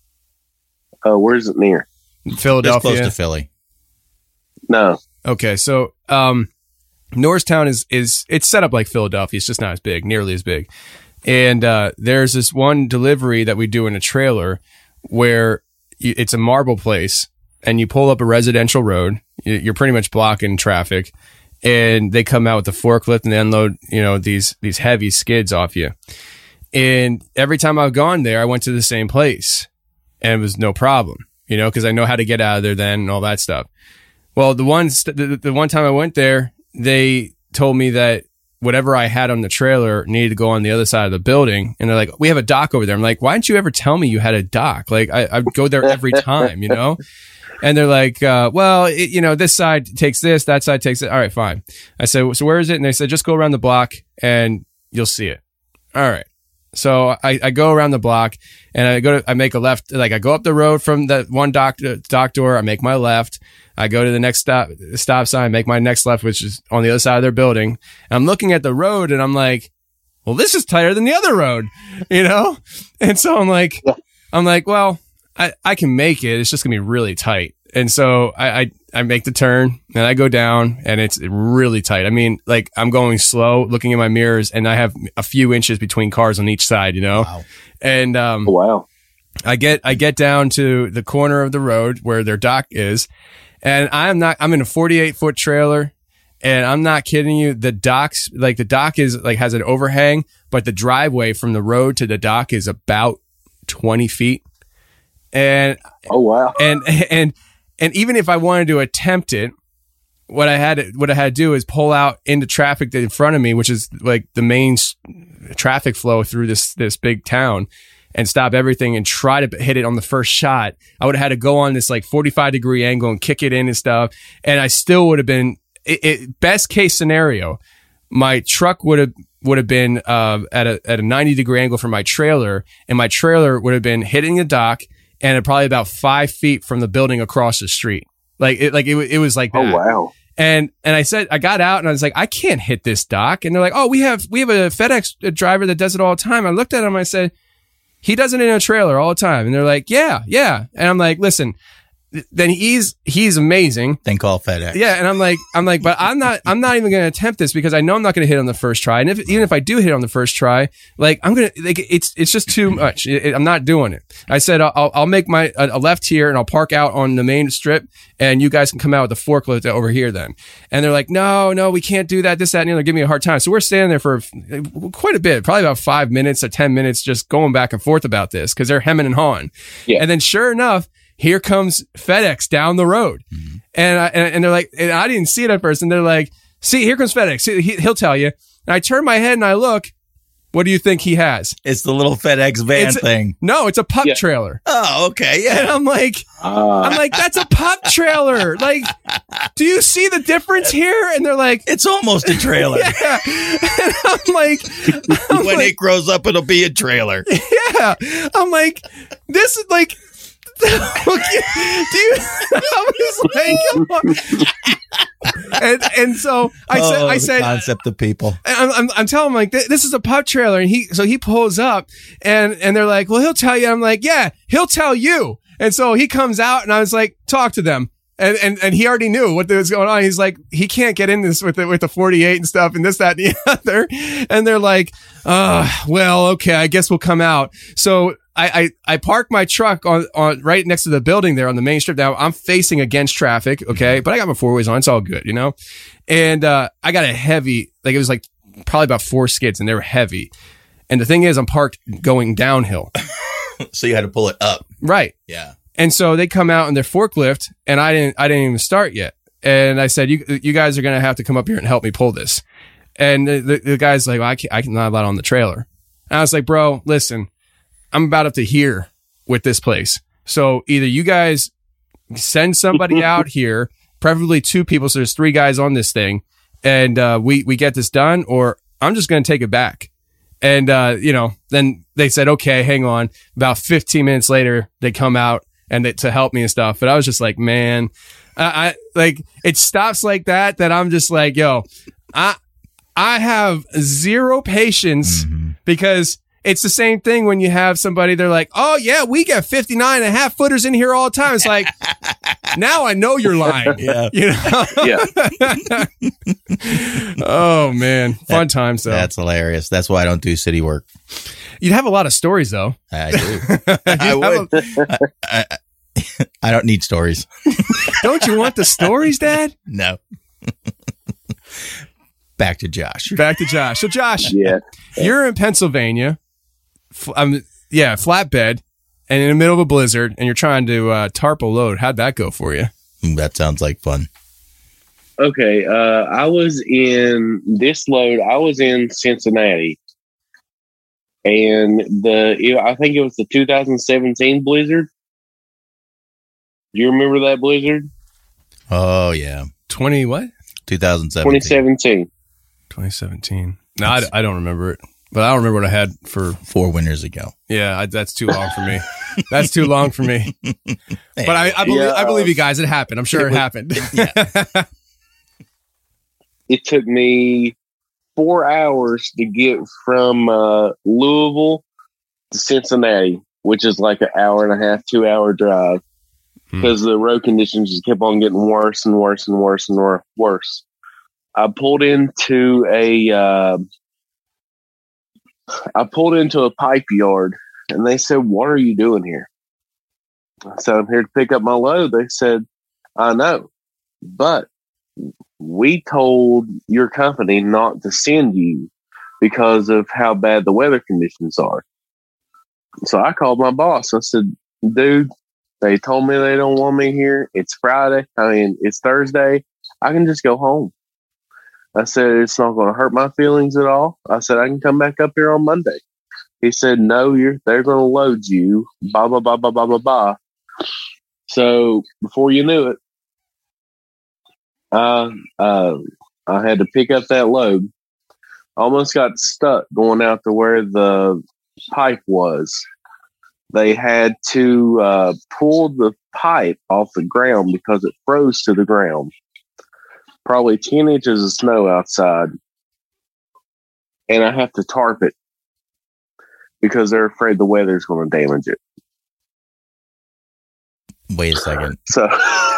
Where's it near? Philadelphia. It's close to Philly. No. Okay. So, Norristown is it's set up like Philadelphia. It's just not as big, nearly as big. And, there's this one delivery that we do in a trailer where it's a marble place and you pull up a residential road. You're pretty much blocking traffic. And they come out with a forklift and they unload, these heavy skids off you. And every time I've gone there, I went to the same place and it was no problem, because I know how to get out of there then and all that stuff. Well, the one time I went there, they told me that whatever I had on the trailer needed to go on the other side of the building. And they're like, we have a dock over there. I'm like, why didn't you ever tell me you had a dock? Like I go there every time, And they're like, this side takes this, that side takes it. All right, fine. I said, so where is it? And they said, just go around the block and you'll see it. All right. So I go around the block and I make a left. Like I go up the road from the one dock door. I make my left. I go to the next stop sign, make my next left, which is on the other side of their building. And I'm looking at the road and I'm like, well, this is tighter than the other road, And so I'm like, well, I can make it. It's just gonna be really tight. And so I I make the turn and I go down and it's really tight. I mean, like I'm going slow, looking in my mirrors, and I have a few inches between cars on each side, you know? Wow. And, Wow. I get down to the corner of the road where their dock is, and I'm in a 48-foot trailer, and I'm not kidding you. The dock is like has an overhang, but the driveway from the road to the dock is about 20 feet. And oh wow. And even if I wanted to attempt it, what I had to do is pull out into traffic in front of me, which is like the main traffic flow through this big town, and stop everything and try to hit it on the first shot. I would have had to go on this like 45-degree angle and kick it in and stuff. And I still would have been best case scenario. My truck would have been at a 90-degree angle from my trailer, and my trailer would have been hitting the dock and probably about 5 feet from the building across the street. It was like that. Oh wow. And I said, I got out and I was like, I can't hit this dock. And they're like, oh, we have a FedEx driver that does it all the time. I looked at him, I said, he does it in a trailer all the time. And they're like, yeah. And I'm like, listen, then he's amazing. Then call FedEx. Yeah. And I'm like, but I'm not even going to attempt this because I know I'm not going to hit on the first try. And even if I do hit on the first try, like I'm going to, like, it's just too much. I'm not doing it. I said, I'll make a left here and I'll park out on the main strip and you guys can come out with the forklift over here then. And they're like, no, we can't do that. This, that, and the other. Give me a hard time. So we're standing there for quite a bit, probably about 5 minutes or 10 minutes, just going back and forth about this because they're hemming and hawing. Yeah. And then sure enough, here comes FedEx down the road. Mm-hmm. And they're like, and I didn't see it at first. And they're like, see, here comes FedEx. See, he'll tell you. And I turn my head and I look. What do you think he has? It's the little FedEx van thing. No, it's a pup trailer. Oh, okay. Yeah. And I'm like, that's a pup trailer. Like, do you see the difference here? And they're like, it's almost a trailer. Yeah. And I'm like, when it grows up, it'll be a trailer. Yeah. I'm like, this is like, and so I said, concept of people. I'm telling him like this is a pup trailer, and he pulls up, and they're like, well, he'll tell you. I'm like, yeah, he'll tell you. And so he comes out, and I was like, talk to them. And he already knew what was going on. He's like, he can't get in this with the 48 and stuff and this, that, and the other. And they're like, well, okay, I guess we'll come out. So I parked my truck on right next to the building there on the main strip. Now I'm facing against traffic. Okay. But I got my four ways on. It's all good, you know? And, I got a heavy, like it was like probably about 4 skids and they were heavy. And the thing is, I'm parked going downhill. So you had to pull it up. Right. Yeah. And so they come out in their forklift and I didn't even start yet. And I said, you guys are going to have to come up here and help me pull this. And the guy's like, well, I'm not allowed on the trailer. And I was like, bro, listen, I'm about up to here with this place. So either you guys send somebody out here, preferably 2 people. So there's 3 guys on this thing and, we get this done, or I'm just going to take it back. And, then they said, okay, hang on. About 15 minutes later, they come out and to help me and stuff. But I was just like, man, I like it stops like that I'm just like, yo, I have zero patience because it's the same thing when you have somebody, they're like, oh yeah, we get 59.5 footers in here all the time. It's like, now I know you're lying. Yeah. You know? Yeah. Oh man. Fun times though. That's hilarious. That's why I don't do city work. You'd have a lot of stories though. I do. I would. I don't need stories. Don't you want the stories, Dad? No. Back to Josh. So Josh, yeah. You're in Pennsylvania. Flatbed, and in the middle of a blizzard, and you're trying to tarp a load. How'd that go for you? That sounds like fun. Okay, I was in Cincinnati, and I think it was the 2017 blizzard. Do you remember that blizzard? Oh yeah, 2017. 2017. No, I don't remember it, but I don't remember what I had for 4 winters ago. Yeah, that's too long for me. That's too long for me. But I believe you guys. It happened. I'm sure it happened. Yeah. It took me 4 hours to get from Louisville to Cincinnati, which is like an hour and a half, 2 hour drive. because the road conditions just kept on getting worse and worse and worse and worse. I pulled into a pipe yard, and they said, "What are you doing here?" I said, "I'm here to pick up my load." They said, "I know, but we told your company not to send you because of how bad the weather conditions are." So I called my boss. I said, "Dude, they told me they don't want me here. It's Friday. It's Thursday. I can just go home." I said, "It's not going to hurt my feelings at all." I said, "I can come back up here on Monday." He said, "No, they're going to load you. Blah, blah, blah, blah, blah, blah, blah." So before you knew it, I had to pick up that load. Almost got stuck going out to where the pipe was. They had to pull the pipe off the ground because it froze to the ground. Probably 10 inches of snow outside. And I have to tarp it because they're afraid the weather's going to damage it. Wait a second. So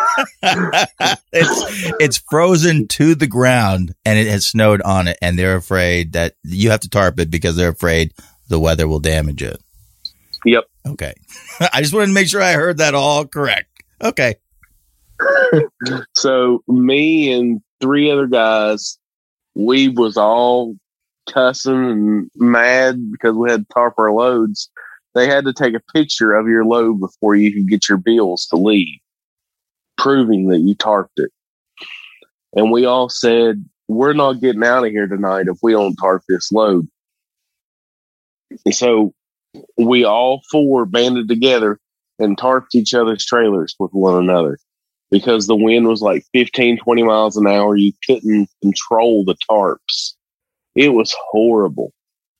it's frozen to the ground and it has snowed on it, and they're afraid that you have to tarp it because they're afraid the weather will damage it. Yep. Okay. I just wanted to make sure I heard that all correct. Okay. So me and 3 other guys, we was all cussing and mad because we had to tarp our loads. They had to take a picture of your load before you could get your bills to leave, proving that you tarped it. And we all said, "We're not getting out of here tonight if we don't tarp this load." And so we all 4 banded together and tarped each other's trailers with one another because the wind was like 15, 20 miles an hour. You couldn't control the tarps. It was horrible.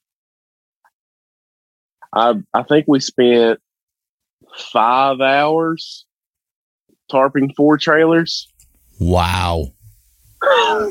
I think we spent 5 hours tarping 4 trailers. Wow. Oh,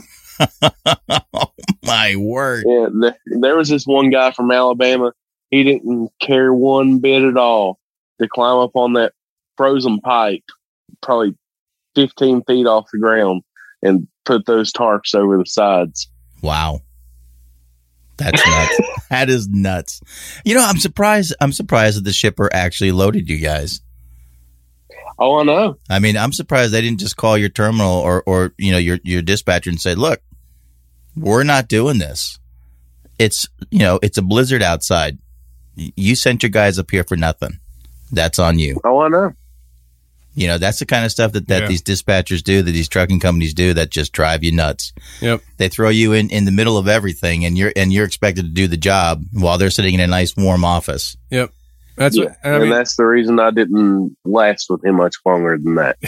my word. Yeah, there was this one guy from Alabama. He didn't care one bit at all to climb up on that frozen pipe, probably 15 feet off the ground, and put those tarps over the sides. Wow. That's nuts. That is nuts. You know, I'm surprised that the shipper actually loaded you guys. Oh, I know. I mean, I'm surprised they didn't just call your terminal or your dispatcher and say, "Look, we're not doing this. It's a blizzard outside. You sent your guys up here for nothing. That's on you." Oh, I know. That's the kind of stuff that these dispatchers do, that these trucking companies do, that just drive you nuts. Yep. They throw you in the middle of everything, and you're expected to do the job while they're sitting in a nice warm office. Yep. That's that's the reason I didn't last with him much longer than that.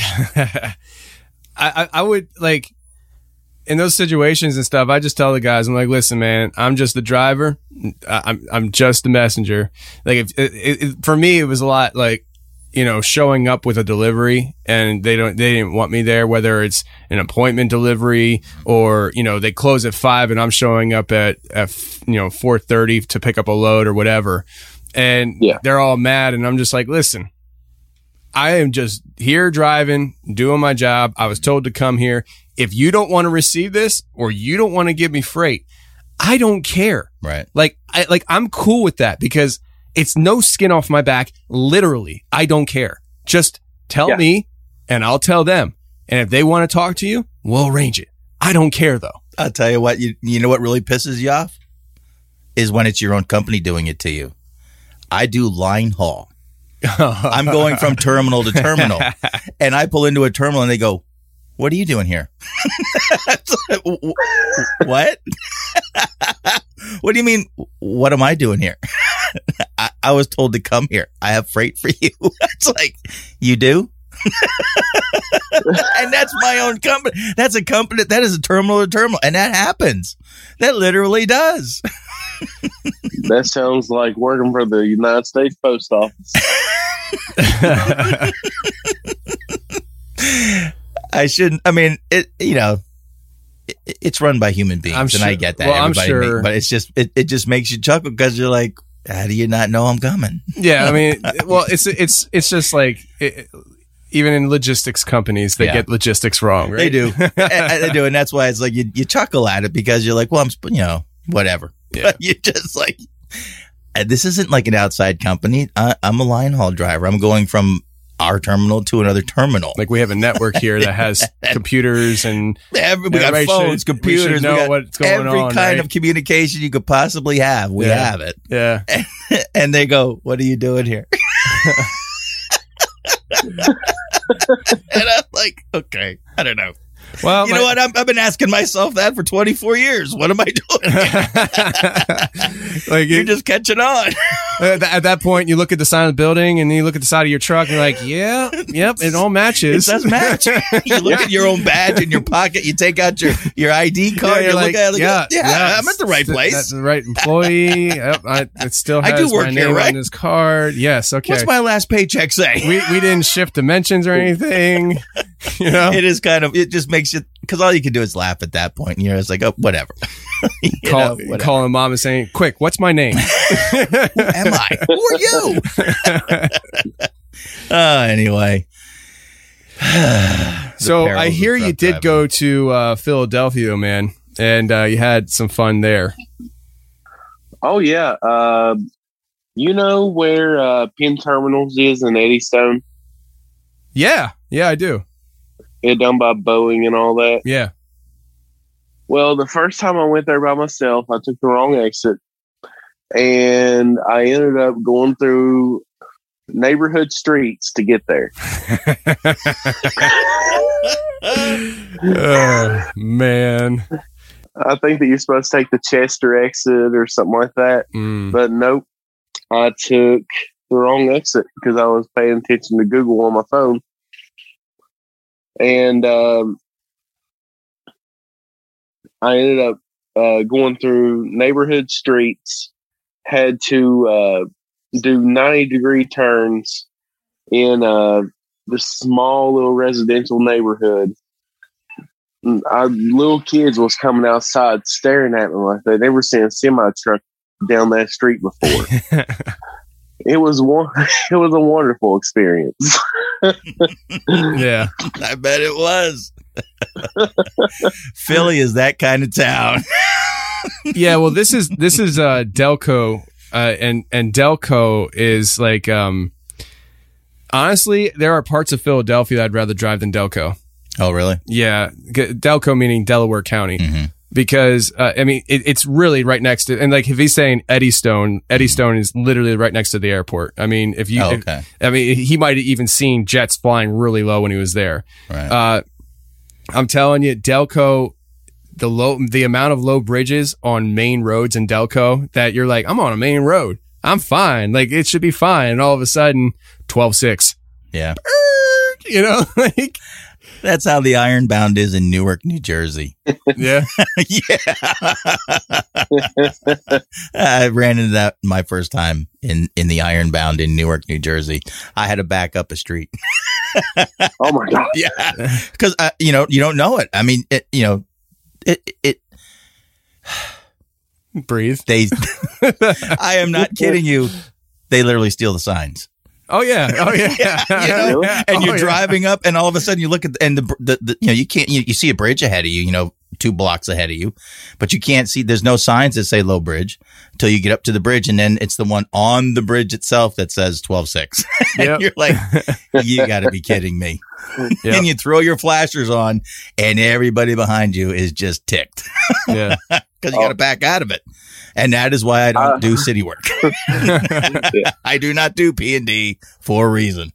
I would, like, in those situations and stuff, I just tell the guys, I'm like, "Listen, man, I'm just the driver. I'm just the messenger." Like, for me, it was a lot like, showing up with a delivery and they didn't want me there, whether it's an appointment delivery or, they close at 5 and I'm showing up at 4:30 to pick up a load or whatever. And they're all mad. And I'm just like, "Listen, I am just here driving, doing my job. I was told to come here. If you don't want to receive this or you don't want to give me freight, I don't care." Right. I'm cool with that because it's no skin off my back. Literally, I don't care. Just tell me and I'll tell them. And if they want to talk to you, we'll arrange it. I don't care, though. I'll tell you what, you know what really pisses you off? Is when it's your own company doing it to you. I do line haul. I'm going from terminal to terminal. And I pull into a terminal and they go, "What are you doing here?" What? What do you mean, what am I doing here? I was told to come here. I have freight for you. It's like, you do? And that's my own company. That's a company. That is a terminal to terminal. And that happens. That literally does. That sounds like working for the United States Post Office. I shouldn't. I mean, it's run by human beings, and I get that. Well, I'm sure, but it's just it just makes you chuckle because you're like, how do you not know I'm coming? Yeah, I mean, well, it's just like even in logistics companies, they get logistics wrong, right? They do. They do. And that's why it's like you chuckle at it because you're like, well, whatever. Yeah. But you're just like, this isn't like an outside company. I'm a line haul driver. I'm going from our terminal to another terminal. Like we have a network here that has computers and we got phones, computers, we should know what's going on. Every kind of communication you could possibly have. We have it. Yeah. And they go, what are you doing here? And I'm like, okay, I don't know. Well, you know what? I've been asking myself that for 24 years. What am I doing? Like you're just catching on. At that point, you look at the side of the building and then you look at the side of your truck and you're like, yep, it all matches. It does match. You look at your own badge in your pocket. You take out your ID card. You're like, I'm at the right place. That's the right employee. Yep, it still has I do work my here, name right? on this card. Yes, okay. What's my last paycheck say? We didn't shift dimensions or anything. You know, it is kind of, it just makes you, because all you can do is laugh at that point. You're just like, oh, whatever. Calling mom and saying, quick, what's my name? Who am I? Who are you? Anyway. So I hear you did go to Philadelphia, man, and you had some fun there. Oh, yeah. You know where Penn Terminals is in Eddystone? Yeah, I do. It done by Boeing and all that. Yeah. Well, the first time I went there by myself, I took the wrong exit, and I ended up going through neighborhood streets to get there. Oh, man. I think that you're supposed to take the Chester exit or something like that, but nope. I took the wrong exit because I was paying attention to Google on my phone. And I ended up going through neighborhood streets, had to do 90-degree turns in this small little residential neighborhood. Our little kids was coming outside staring at me like they'd never seen a semi-truck down that street before. It was a wonderful experience. Yeah, I bet it was. Philly is that kind of town. Yeah, well, this is Delco, and Delco is like, honestly, there are parts of Philadelphia I'd rather drive than Delco. Oh, really? Yeah, Delco meaning Delaware County. Mm-hmm. Because, I mean, it's really right next to, and like if he's saying Eddystone is literally right next to the airport. I mean, he might have even seen jets flying really low when he was there. Right. I'm telling you, Delco, the amount of low bridges on main roads in Delco that you're like, I'm on a main road. I'm fine. Like, it should be fine. And all of a sudden, 12.6. Yeah. You know, like. That's how the Ironbound is in Newark, New Jersey. Yeah. Yeah. I ran into that my first time in the Ironbound in Newark, New Jersey. I had to back up a street. Oh my God. Yeah. Because, you don't know it. I mean, it breathe. I am not kidding you. They literally steal the signs. Oh yeah. And you're driving up, and all of a sudden you look at the you can't you see a bridge ahead of you, 2 blocks ahead of you, but you can't see. There's no signs that say low bridge until you get up to the bridge, and then it's the one on the bridge itself that says 12.6. And you're like, you got to be kidding me. Yep. And you throw your flashers on, and everybody behind you is just ticked. Yeah, because you got to back out of it. And that is why I don't do city work. I do not do P&D for a reason.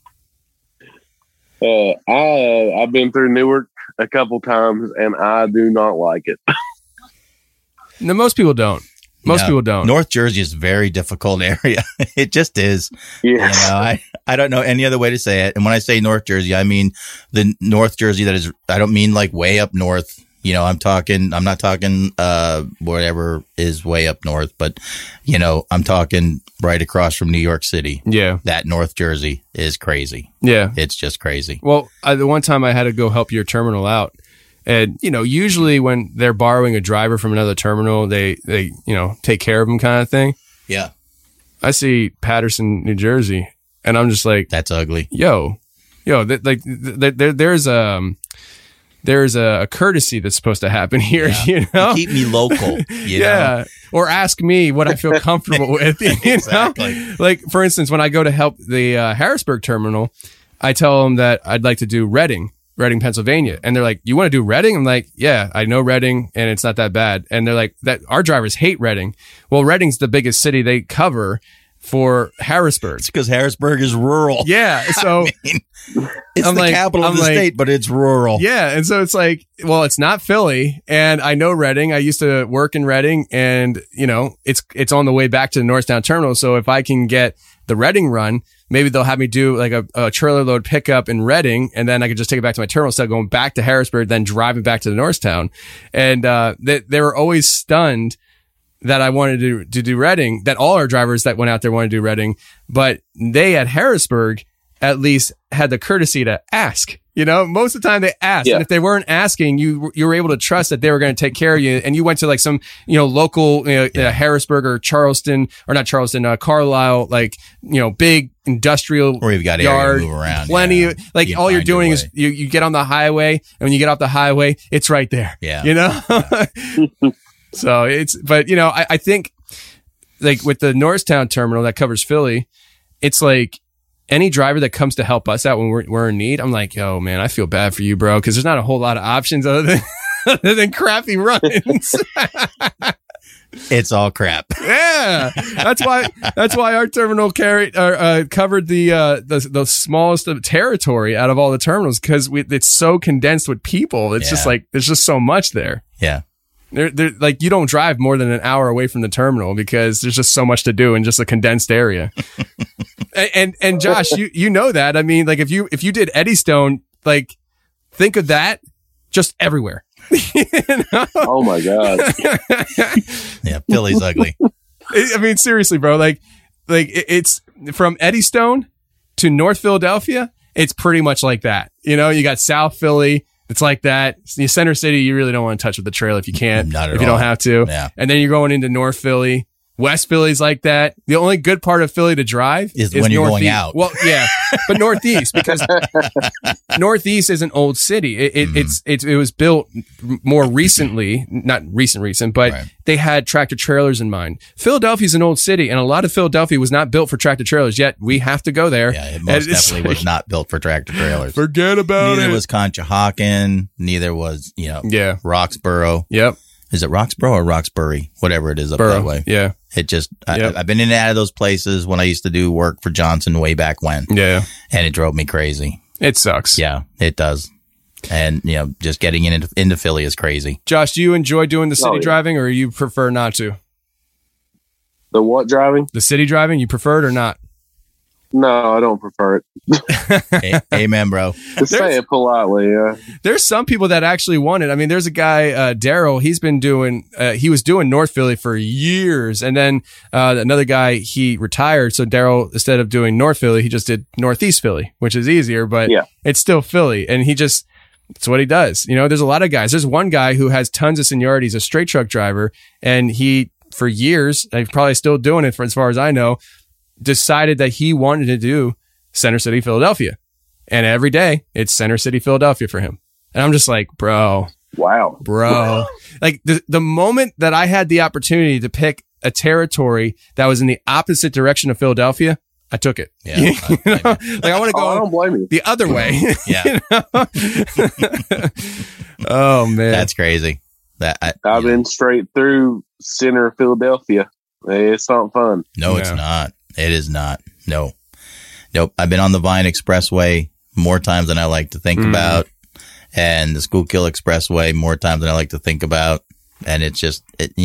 I've been through Newark a couple times, and I do not like it. No, most people don't. People don't. North Jersey is a very difficult area. It just is. Yeah. I don't know any other way to say it. And when I say North Jersey, I mean the North Jersey that is, I don't mean like way up north. I'm not talking whatever is way up north, but, I'm talking right across from New York City. Yeah. That North Jersey is crazy. Yeah. It's just crazy. Well, the one time I had to go help your terminal out, and, usually when they're borrowing a driver from another terminal, they take care of them kind of thing. Yeah. I see Patterson, New Jersey, and I'm just like, that's ugly. Yo, there's a courtesy that's supposed to happen here, you know? Keep me local, you know? Or ask me what I feel comfortable with, you Exactly. know? Like, for instance, when I go to help the Harrisburg terminal, I tell them that I'd like to do Reading, Pennsylvania. And they're like, you want to do Reading? I'm like, yeah, I know Reading and it's not that bad. And they're like, that our drivers hate Reading. Well, Reading's the biggest city they cover for Harrisburg. It's because Harrisburg is rural. Yeah. So it's the capital of the state, but it's rural. Yeah. And so it's like, well, it's not Philly. And I know Reading. I used to work in Reading, and, you know, it's on the way back to the Norristown terminal. So if I can get the Reading run, maybe they'll have me do like a trailer load pickup in Reading, and then I could just take it back to my terminal instead of going back to Harrisburg, then driving back to the Norristown. And they were always stunned that I wanted to do Reading, that all our drivers that went out there wanted to do Reading, but they at Harrisburg at least had the courtesy to ask. You know, most of the time they asked. Yeah. And if they weren't asking, you were able to trust that they were going to take care of you. And you went to like some, you know, local, Harrisburg or Charleston, or not Charleston, Carlisle, like, you know, big industrial or you've got yard, area to move around. Plenty of, like, all you're doing is you get on the highway, and when you get off the highway, it's right there. Yeah. You know? Yeah. So but you know, I think like with the Norristown terminal that covers Philly, it's like any driver that comes to help us out when we're in need, I'm like, yo, man, I feel bad for you, bro, because there's not a whole lot of options other than crappy runs. It's all crap. Yeah, that's why our terminal covered the smallest of territory out of all the terminals, because it's so condensed with people. It's just like there's just so much there. Yeah. They're like, you don't drive more than an hour away from the terminal because there's just so much to do in just a condensed area. and Josh, you know that. I mean, like if you did Eddystone, like think of that just everywhere. You know? Oh my God. Yeah, Philly's ugly. I mean, seriously, bro. Like it's from Eddystone to North Philadelphia. It's pretty much like that. You know, you got South Philly. It's like that. The Center City, you really don't want to touch with the trail if you can't. Not at all. If you don't have to. Yeah. And then you're going into North Philly. West Philly's like that. The only good part of Philly to drive is when you're Northeast. going out. Well, yeah, but Northeast, because Northeast is an old city. It was built more recently, not recent, but right. They had tractor trailers in mind. Philadelphia's an old city, and a lot of Philadelphia was not built for tractor trailers. Yet we have to go there. Yeah, it most definitely was not built for tractor trailers. Forget about it. Neither was Conshohocken. Neither was Roxborough. Yep. Is it Roxborough or Roxbury? Whatever it is up that way. Yeah. It just, I've been in and out of those places when I used to do work for Johnson way back when. Yeah. And it drove me crazy. It sucks. Yeah, it does. And, you know, just getting into Philly is crazy. Josh, do you enjoy doing the city driving, or you prefer not to? The what driving? The city driving? You prefer it or not? No, I don't prefer it. Amen, bro. Just say it politely, yeah. There's some people that actually want it. I mean, there's a guy, Daryl, he was doing North Philly for years. And then another guy, he retired. So Daryl, instead of doing North Philly, he just did Northeast Philly, which is easier, but it's still Philly. And it's what he does. You know, there's a lot of guys. There's one guy who has tons of seniority. He's a straight truck driver. And he, for years, he's probably still doing it for as far as I know, decided that he wanted to do Center City, Philadelphia. And every day it's Center City, Philadelphia for him. And I'm just like, bro. Wow. Bro. Like the moment that I had the opportunity to pick a territory that was in the opposite direction of Philadelphia, I took it. Yeah. Like I want to go I don't blame you. the other way. Yeah. You know? Oh man. That's crazy. I've been straight through center Philadelphia. It's not fun. No, it's not. It is not. No. Nope. I've been on the Vine Expressway more times than I like to think about, and the Schuylkill Expressway more times than I like to think about. And it's just,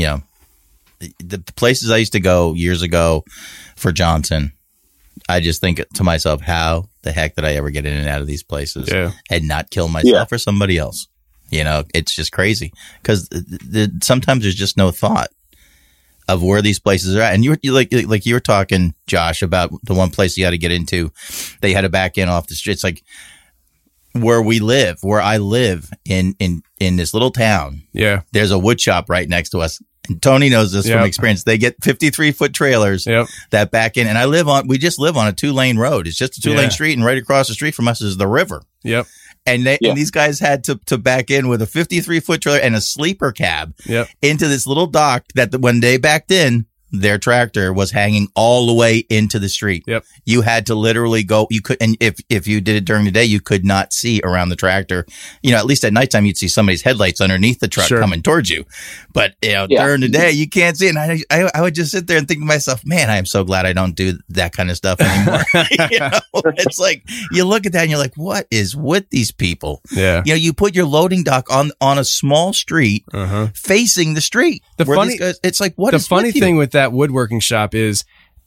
the places I used to go years ago for Johnson, I just think to myself, how the heck did I ever get in and out of these places and not kill myself or somebody else? You know, it's just crazy because sometimes there's just no thought of where these places are at. And you were talking, Josh, about the one place you had to get into. They had to back in off the street. It's like where I live in this little town. Yeah. There's a wood shop right next to us And Tony knows this Yep. from experience. They get 53-foot trailers Yep. that back in. And we just live on a 2-lane road. It's just a 2-lane street. And right across the street from us is the river. Yep. And these guys had to back in with a 53-foot trailer and a sleeper cab Yep. into this little dock that when they backed in, their tractor was hanging all the way into the street. Yep. You had to literally go. You could, and if you did it during the day, you could not see around the tractor. You know, at least at nighttime, you'd see somebody's headlights underneath the truck coming towards you. But during the day, you can't see it. And I would just sit there and think to myself, man, I am so glad I don't do that kind of stuff anymore. It's like you look at that and you're like, what is with these people? Yeah. You know, you put your loading dock on a small street facing the street. It's like, what the is funny with you? thing with that woodworking shop is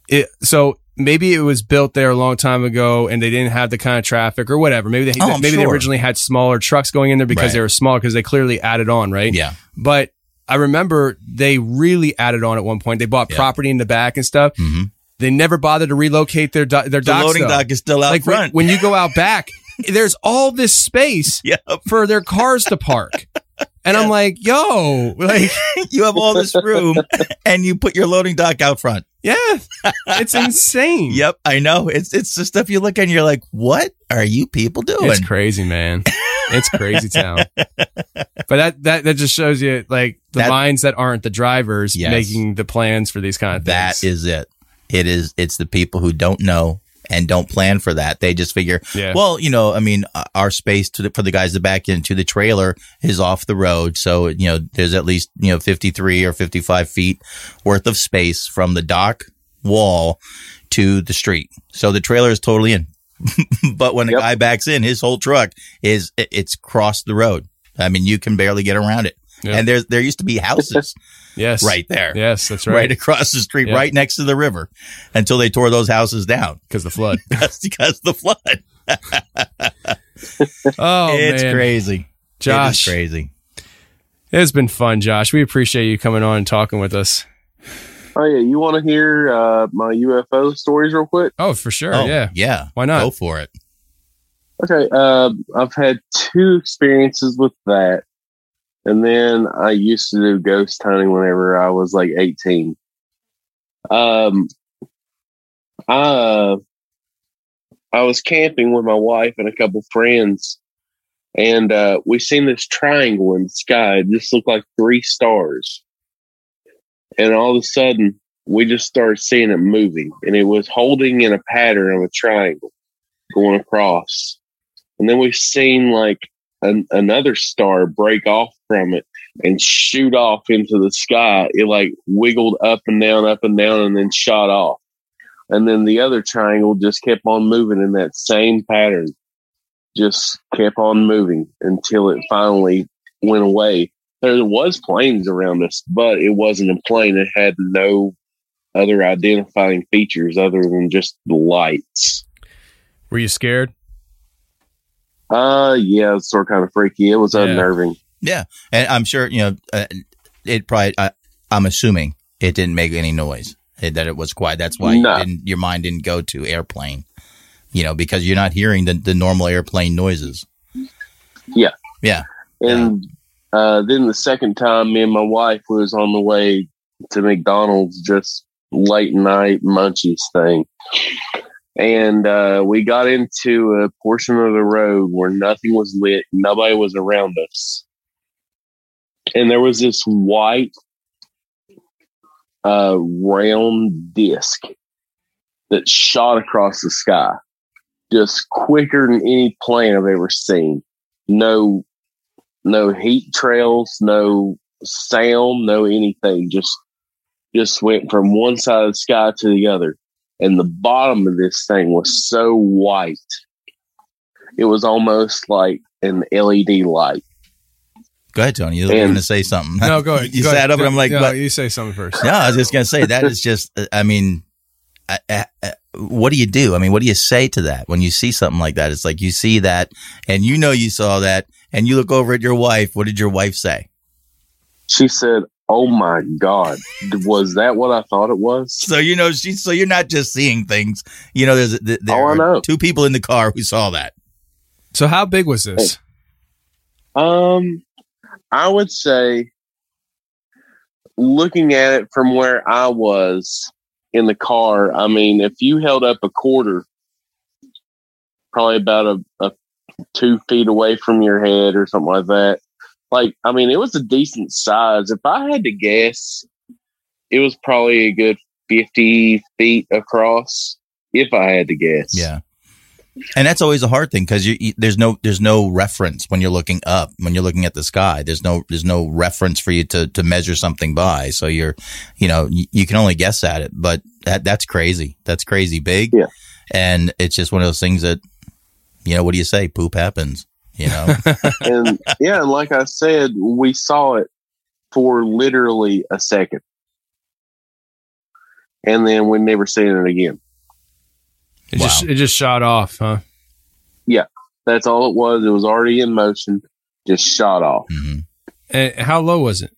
so maybe it was built there a long time ago and they didn't have the kind of traffic or whatever. Maybe they originally had smaller trucks going in there because they were small, because they clearly added on, right? Yeah. But I remember they really added on at one point. They bought property in the back and stuff. Mm-hmm. They never bothered to relocate their docks. The loading dock is still out front. When you go out back, there's all this space for their cars to park. And I'm like, yo, like you have all this room and you put your loading dock out front. Yeah. It's insane. Yep. I know. It's the stuff you look at and you're like, what are you people doing? It's crazy, man. It's crazy town. But that just shows you like the minds that aren't the drivers making the plans for these kind of things. That is it. It's the people who don't know and don't plan for that. They just figure, well, you know, I mean, our space for the guys to back into the trailer is off the road. So, you know, there's at least, 53 or 55 feet worth of space from the dock wall to the street. So the trailer is totally in. But when the guy backs in, his whole truck it's crossed the road. I mean, you can barely get around it. Yep. And there used to be houses right there. Yes, that's right. Right across the street, right next to the river, until they tore those houses down. Because the flood. Because the flood. It's crazy. Josh. It is crazy. It's been fun, Josh. We appreciate you coming on and talking with us. Oh, yeah. You want to hear my UFO stories real quick? Oh, for sure. Yeah. Yeah. Why not? Go for it. Okay. I've had 2 experiences with that. And then I used to do ghost hunting whenever I was like 18. I was camping with my wife and a couple friends, and we seen this triangle in the sky. It just looked like 3 stars. And all of a sudden, we just started seeing it moving, and it was holding in a pattern of a triangle going across. And then we seen like another star break off from it and shoot off into the sky. It like wiggled up and down, and then shot off. And then the other triangle just kept on moving in that same pattern. Just kept on moving until it finally went away. There was planes around us, but it wasn't a plane. It had no other identifying features other than just the lights. Were you scared? Yeah, it's sort of kind of freaky. It was unnerving. Yeah. And I'm sure, it probably, I'm assuming it didn't make any noise, that it was quiet. That's why your mind didn't go to airplane, because you're not hearing the normal airplane noises. Yeah. Yeah. And then the second time, me and my wife was on the way to McDonald's, just late night munchies thing. And we got into a portion of the road where nothing was lit. Nobody was around us. And there was this white round disc that shot across the sky. Just quicker than any plane I've ever seen. No heat trails, no sound, no anything. Just went from one side of the sky to the other. And the bottom of this thing was so white. It was almost like an LED light. Go ahead, Tony. You're going to say something. No, go ahead. You sat up and I'm like, no, what? You say something first. No, I was just going to say, that is just, I mean, what do you do? I mean, what do you say to that when you see something like that? It's like you see that and you saw that and you look over at your wife. What did your wife say? She said, "Oh my God, was that what I thought it was?" So so you're not just seeing things. There I know. 2 people in the car who saw that. So how big was this? I would say looking at it from where I was in the car, I mean, if you held up a quarter, probably about a 2 feet away from your head or something like that. Like, I mean, it was a decent size. If I had to guess, it was probably a good 50 feet across, if I had to guess. Yeah. And that's always a hard thing because there's no reference when you're looking up, when you're looking at the sky. There's no reference for you to measure something by. So you can only guess at it. But that's crazy. That's crazy big. Yeah. And it's just one of those things that, what do you say? Poop happens. And and like I said, we saw it for literally a second, and then we never seen it again. It just shot off, huh? Yeah, that's all it was. It was already in motion, just shot off. Mm-hmm. And how low was it?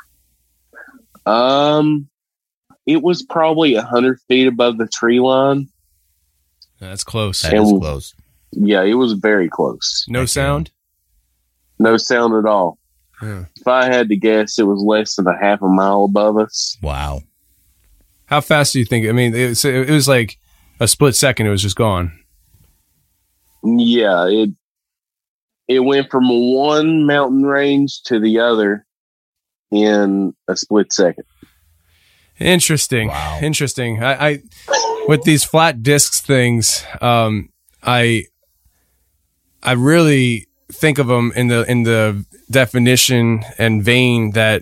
It was probably 100 feet above the tree line. That's close. That is close. Yeah, it was very close. No sound? No sound at all. Yeah. If I had to guess, it was less than a half a mile above us. Wow. How fast do you think? I mean, it was like a split second. It was just gone. Yeah, it went from one mountain range to the other in a split second. Interesting. Wow. Interesting. I with these flat discs things, I really think of them in the definition and vein that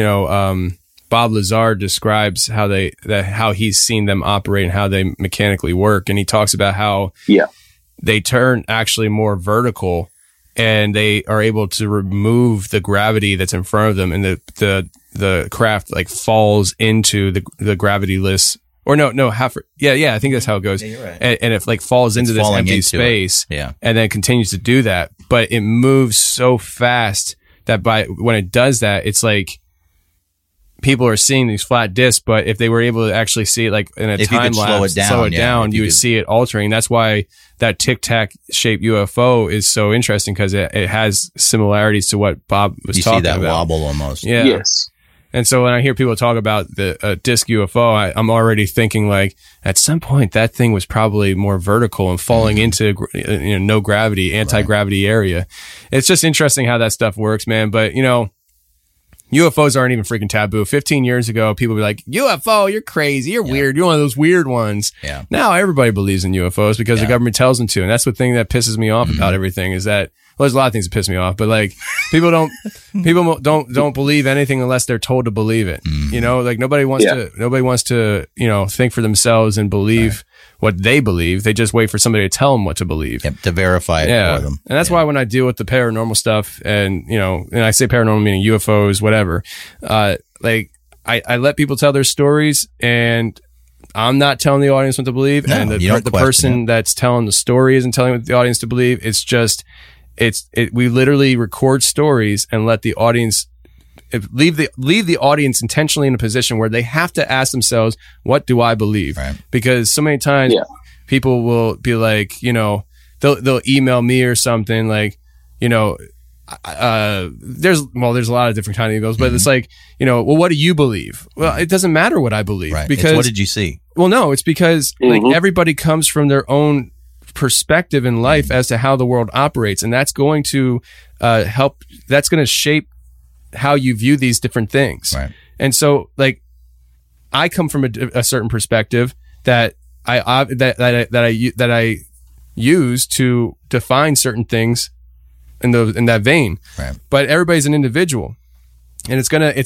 Bob Lazar describes how he's seen them operate and how they mechanically work, and he talks about how they turn actually more vertical, and they are able to remove the gravity that's in front of them, and the craft like falls into the gravityless. Or no, I think that's how it goes. Yeah, you're right. And it like falls into this empty space, and then continues to do that. But it moves so fast that when it does that, it's like people are seeing these flat discs. But if they were able to actually see it like in a time lapse, slow it down, you would see it altering. That's why that Tic Tac shaped UFO is so interesting, because it has similarities to what Bob was talking about. You see that wobble almost. Yeah. Yes. And so when I hear people talk about the disc UFO, I'm already thinking like at some point that thing was probably more vertical and falling into no gravity, anti-gravity area. It's just interesting how that stuff works, man. But UFOs aren't even freaking taboo. 15 years ago, people would be like, UFO, you're crazy, you're weird, you're one of those weird ones. Yeah. Now everybody believes in UFOs because the government tells them to, and that's the thing that pisses me off about everything is that. Well, there's a lot of things that piss me off, but like people don't believe anything unless they're told to believe it. Like nobody wants to think for themselves and believe what they believe. They just wait for somebody to tell them what to believe. Yep, to verify it for them. And that's why when I deal with the paranormal stuff and I say paranormal meaning UFOs, whatever, like I let people tell their stories, and I'm not telling the audience what to believe, and the person that's telling the story isn't telling the audience to believe. It's just we literally record stories and let the audience leave the audience intentionally in a position where they have to ask themselves, what do I believe? Right. Because so many times people will be like, they'll email me or something like, there's a lot of different kind of emails, but it's like, well, what do you believe? Well, it doesn't matter what I believe, because it's what did you see? Well, no, it's because like everybody comes from their own perspective in life as to how the world operates, and that's going to that's going to shape how you view these different things. Right. And so like I come from a certain perspective that I use to define certain things in that vein. Right. But everybody's an individual, and it's gonna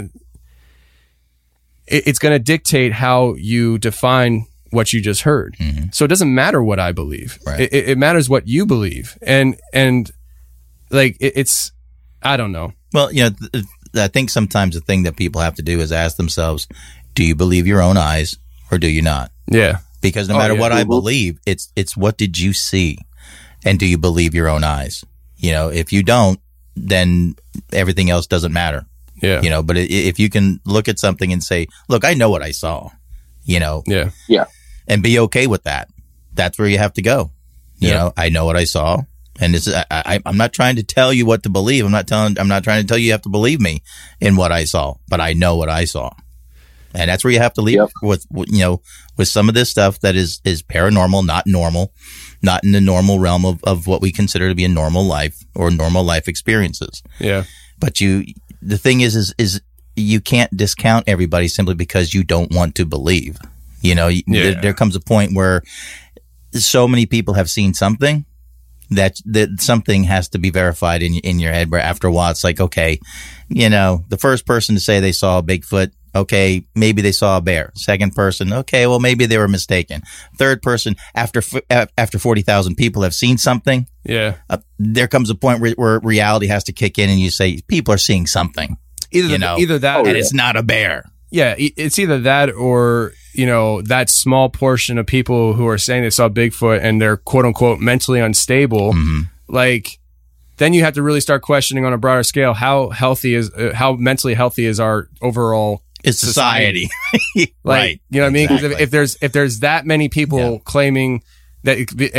dictate how you define what you just heard. So it doesn't matter what I believe. Right. It matters what you believe. And like, it's, I don't know. Well, I think sometimes the thing that people have to do is ask themselves, do you believe your own eyes or do you not? Yeah. Because no matter what I believe, it's what did you see? And do you believe your own eyes? If you don't, then everything else doesn't matter. Yeah. But if you can look at something and say, look, I know what I saw, Yeah. Yeah. and be okay with that. That's where you have to go. I know what I saw. And I'm not trying to tell you what to believe. I'm not trying to tell you have to believe me in what I saw, but I know what I saw. And that's where you have to leave with some of this stuff that is paranormal, not normal, not in the normal realm of what we consider to be a normal life or normal life experiences. Yeah. But the thing is you can't discount everybody simply because you don't want to believe. There comes a point where so many people have seen something that something has to be verified in your head, where after a while it's like, okay, the first person to say they saw a Bigfoot, okay, maybe they saw a bear. Second person, okay, well, maybe they were mistaken. Third person, after 40,000 people have seen something, there comes a point where reality has to kick in and you say, people are seeing something. Either that, and it's not a bear. Yeah, it's either that or, that small portion of people who are saying they saw Bigfoot and they're quote unquote mentally unstable. Mm-hmm. Like, then you have to really start questioning on a broader scale how mentally healthy is our overall society. Right. You know what I mean? Because if there's that many people claiming that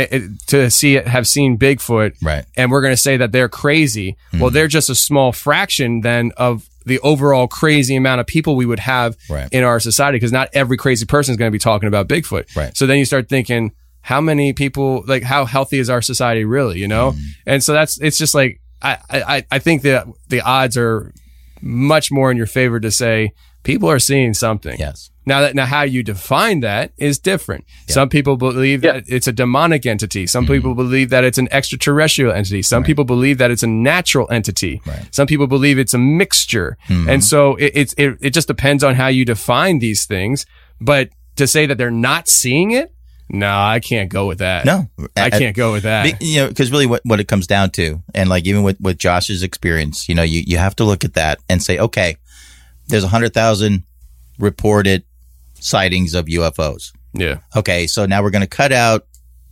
have seen Bigfoot, right, and we're going to say that they're crazy, well, they're just a small fraction then of the overall crazy amount of people we would have in our society, because not every crazy person is going to be talking about Bigfoot. Right. So then you start thinking, how many people, like, how healthy is our society really, And so it's just like, I think that the odds are much more in your favor to say people are seeing something. Yes. Now how you define that is different. Yeah. Some people believe that it's a demonic entity. Some people believe that it's an extraterrestrial entity. Some people believe that it's a natural entity. Right. Some people believe it's a mixture. And so it just depends on how you define these things. But to say that they're not seeing it, no, I can't go with that. No, I can't go with that. Because really what it comes down to, and like even with Josh's experience, you have to look at that and say, okay, there's 100,000 reported sightings of UFOs. Yeah. Okay, so now we're going to cut out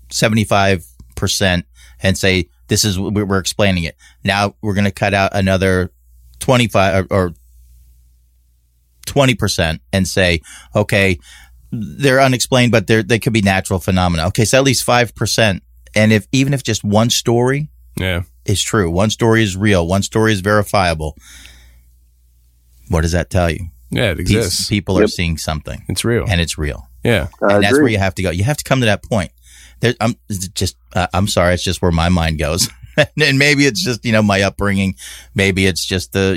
75% and say this is we're explaining it. Now we're going to cut out another 25 or 20% and say, okay, they're unexplained, but they could be natural phenomena. Okay, so at least 5%. And even if just one story is true, one story is real, one story is verifiable, what does that tell you? Yeah, it exists. People are seeing something. It's real. And it's real. Yeah. And that's where you have to go. You have to come to that point. I'm sorry, it's just where my mind goes. And maybe it's just, my upbringing. Maybe it's just the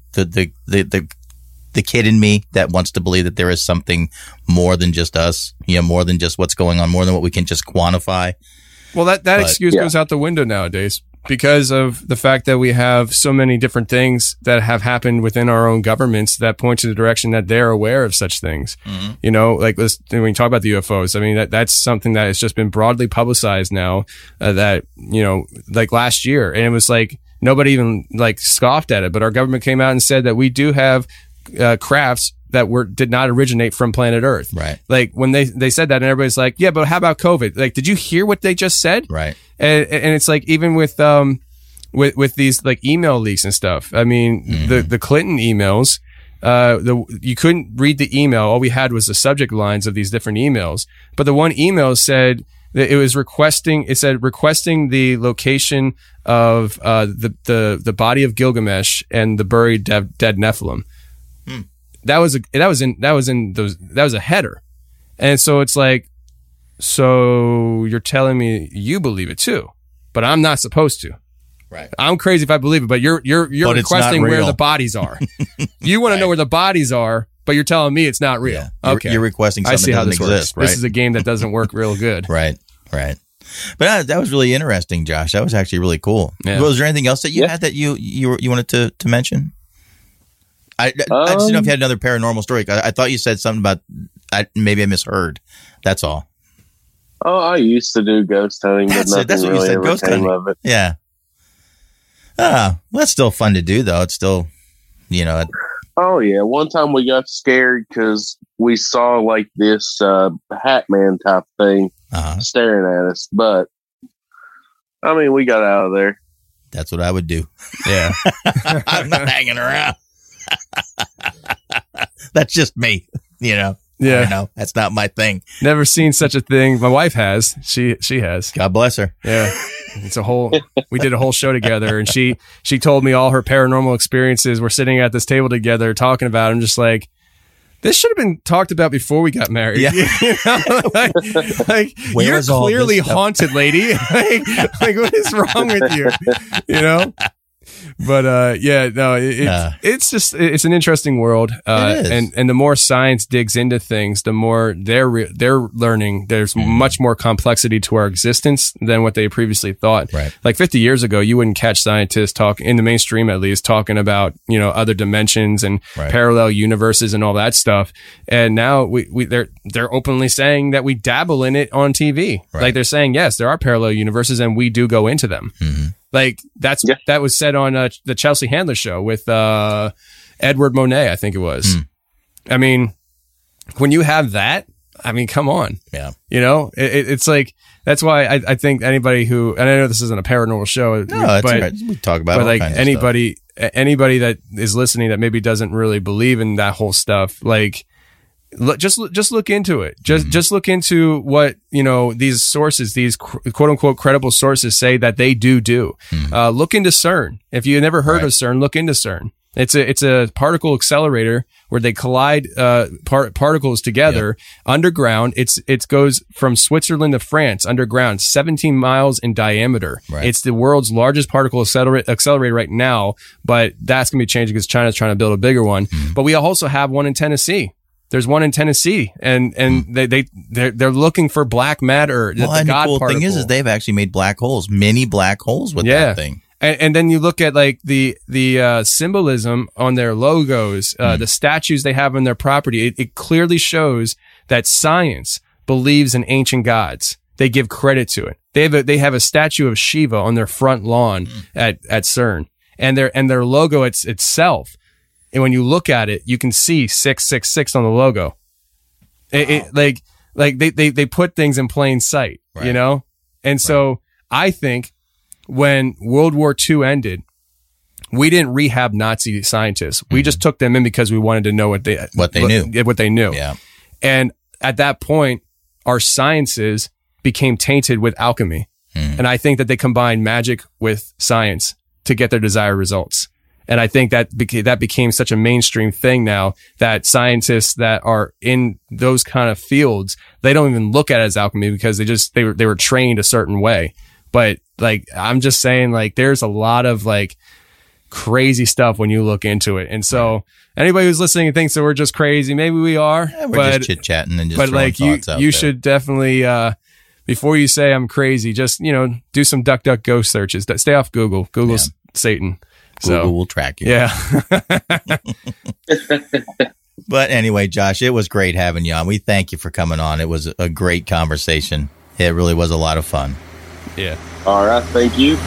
kid in me that wants to believe that there is something more than just us, more than just what's going on, more than what we can just quantify. Well, that excuse goes out the window nowadays because of the fact that we have so many different things that have happened within our own governments that point to the direction that they're aware of such things. Mm-hmm. Like when you talk about the UFOs, I mean, that's something that has just been broadly publicized now, that, like last year. And it was like, nobody even like scoffed at it, but our government came out and said that we do have crafts that did not originate from planet Earth. Right. Like when they said that, and everybody's like, yeah, but how about COVID? Like, did you hear what they just said? Right. And it's like, even with these like email leaks and stuff. I mean, the Clinton emails, you couldn't read the email. All we had was the subject lines of these different emails. But the one email said that it said requesting the location of the body of Gilgamesh and the buried dead Nephilim. That was a header. And so it's like, so you're telling me you believe it too, but I'm not supposed to. Right. I'm crazy if I believe it, but you're requesting where the bodies are. You want to know where the bodies are, but you're telling me it's not real. Yeah. Okay. You're requesting something that doesn't exist, right? This is a game that doesn't work real good. Right. But that was really interesting, Josh. That was actually really cool. Yeah. Was there anything else that you had that you wanted to mention? I just didn't know if you had another paranormal story. I thought you said something about, maybe I misheard. That's all. Oh, I used to do ghost hunting, but nothing that's what really you said, ever ghost came hunting. of it. Yeah. Well, that's still fun to do, though. It's still, Oh, yeah. One time we got scared because we saw like this Hat Man type thing staring at us. But, I mean, we got out of there. That's what I would do. Yeah. I'm not hanging around. That's just me, Yeah. I don't know. That's not my thing. Never seen such a thing. My wife has. She has. God bless her. Yeah. We did a whole show together, and she told me all her paranormal experiences. We're sitting at this table together talking about it. I'm just like, this should have been talked about before we got married. Yeah. You know? like you're clearly haunted, lady. like what is wrong with you? You know? But it's just it's an interesting world, and the more science digs into things, the more they're learning. There's much more complexity to our existence than what they previously thought. Right. Like 50 years ago, you wouldn't catch scientists talk in the mainstream, at least, talking about other dimensions and parallel universes and all that stuff. And now they're openly saying that we dabble in it on TV. Right. Like they're saying, yes, there are parallel universes, and we do go into them. Mm-hmm. Like that was said on the Chelsea Handler show with Edward Monet, I think it was. I mean, when you have that, I mean, come on. Yeah. It's like, that's why I think anybody who, and I know this isn't a paranormal show, but right. We talk about all kinds of stuff. Anybody that is listening that maybe doesn't really believe in that whole stuff, like, just look into it. Just look into what these sources, these quote unquote credible sources, say that they do. Look into CERN. If you never heard of CERN, look into CERN. It's a particle accelerator where they collide particles together underground. It goes from Switzerland to France underground, 17 miles in diameter. Right. It's the world's largest particle accelerator right now, but that's gonna be changing because China's trying to build a bigger one. But we also have one in Tennessee. There's one in Tennessee, and they're looking for black matter. Well, and the cool thing is they've actually made black holes, mini black holes with that thing. And then you look at like the symbolism on their logos, the statues they have on their property. It clearly shows that science believes in ancient gods. They give credit to it. They have a statue of Shiva on their front lawn at CERN, and their logo itself. And when you look at it, you can see 666 on the logo. Like they put things in plain sight, And so I think when World War II ended, we didn't rehab Nazi scientists. We just took them in because we wanted to know what they knew. Yeah. And at that point, our sciences became tainted with alchemy. And I think that they combined magic with science to get their desired results. And I think that became such a mainstream thing now that scientists that are in those kind of fields, they don't even look at it as alchemy because they were trained a certain way. But like, I'm just saying, like, there's a lot of like crazy stuff when you look into it. And so anybody who's listening and thinks that we're just crazy, maybe we are. Yeah, we're just chit chatting and just throwing thoughts out you should definitely, before you say I'm crazy, just, do some DuckDuckGo searches. Stay off Google. Google's Satan. Google will track you. Yeah. But anyway, Josh, it was great having you on. We thank you for coming on. It was a great conversation. It really was a lot of fun. Yeah. All right. Thank you.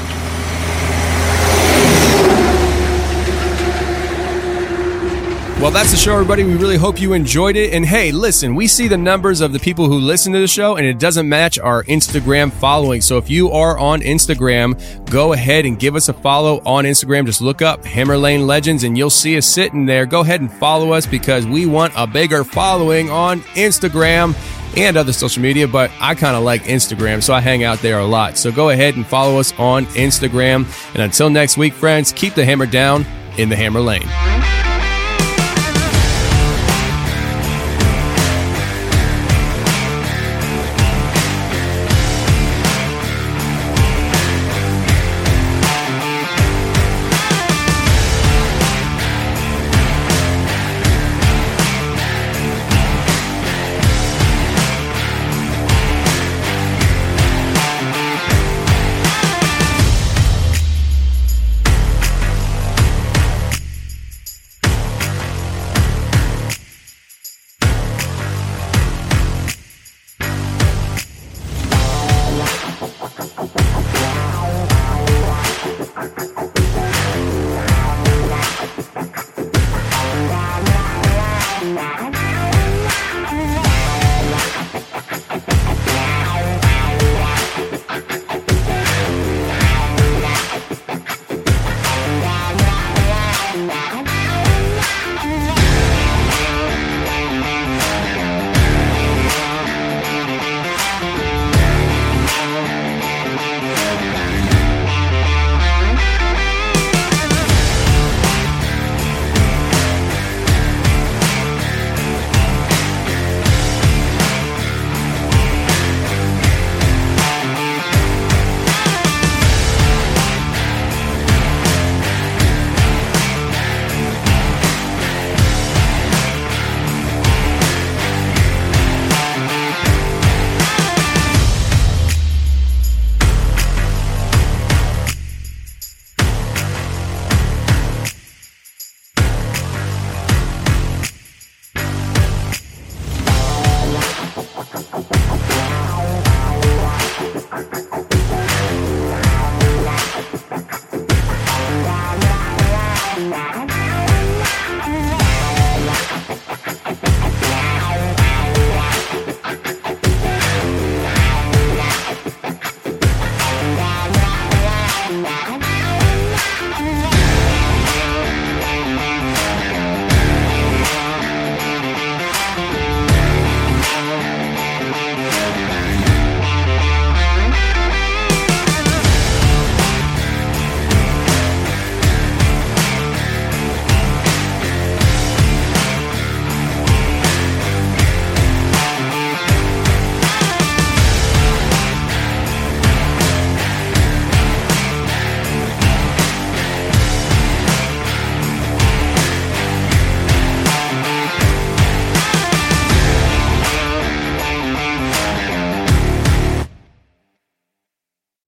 Well, that's the show, everybody. We really hope you enjoyed it. And hey, listen, we see the numbers of the people who listen to the show, and it doesn't match our Instagram following. So if you are on Instagram, go ahead and give us a follow on Instagram. Just look up Hammer Lane Legends, and you'll see us sitting there. Go ahead and follow us because we want a bigger following on Instagram and other social media, but I kind of like Instagram, so I hang out there a lot. So go ahead and follow us on Instagram. And until next week, friends, keep the hammer down in the Hammer Lane.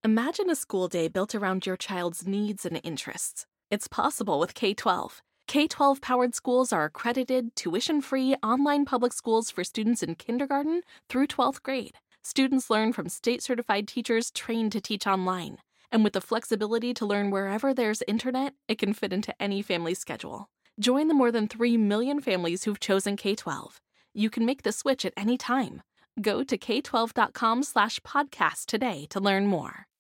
Imagine a school day built around your child's needs and interests. It's possible with K-12. K-12 powered schools are accredited, tuition-free online public schools for students in kindergarten through 12th grade. Students learn from state-certified teachers trained to teach online. And with the flexibility to learn wherever there's internet, it can fit into any family schedule. Join the more than 3 million families who've chosen K-12. You can make the switch at any time. Go to k12.com/podcast today to learn more.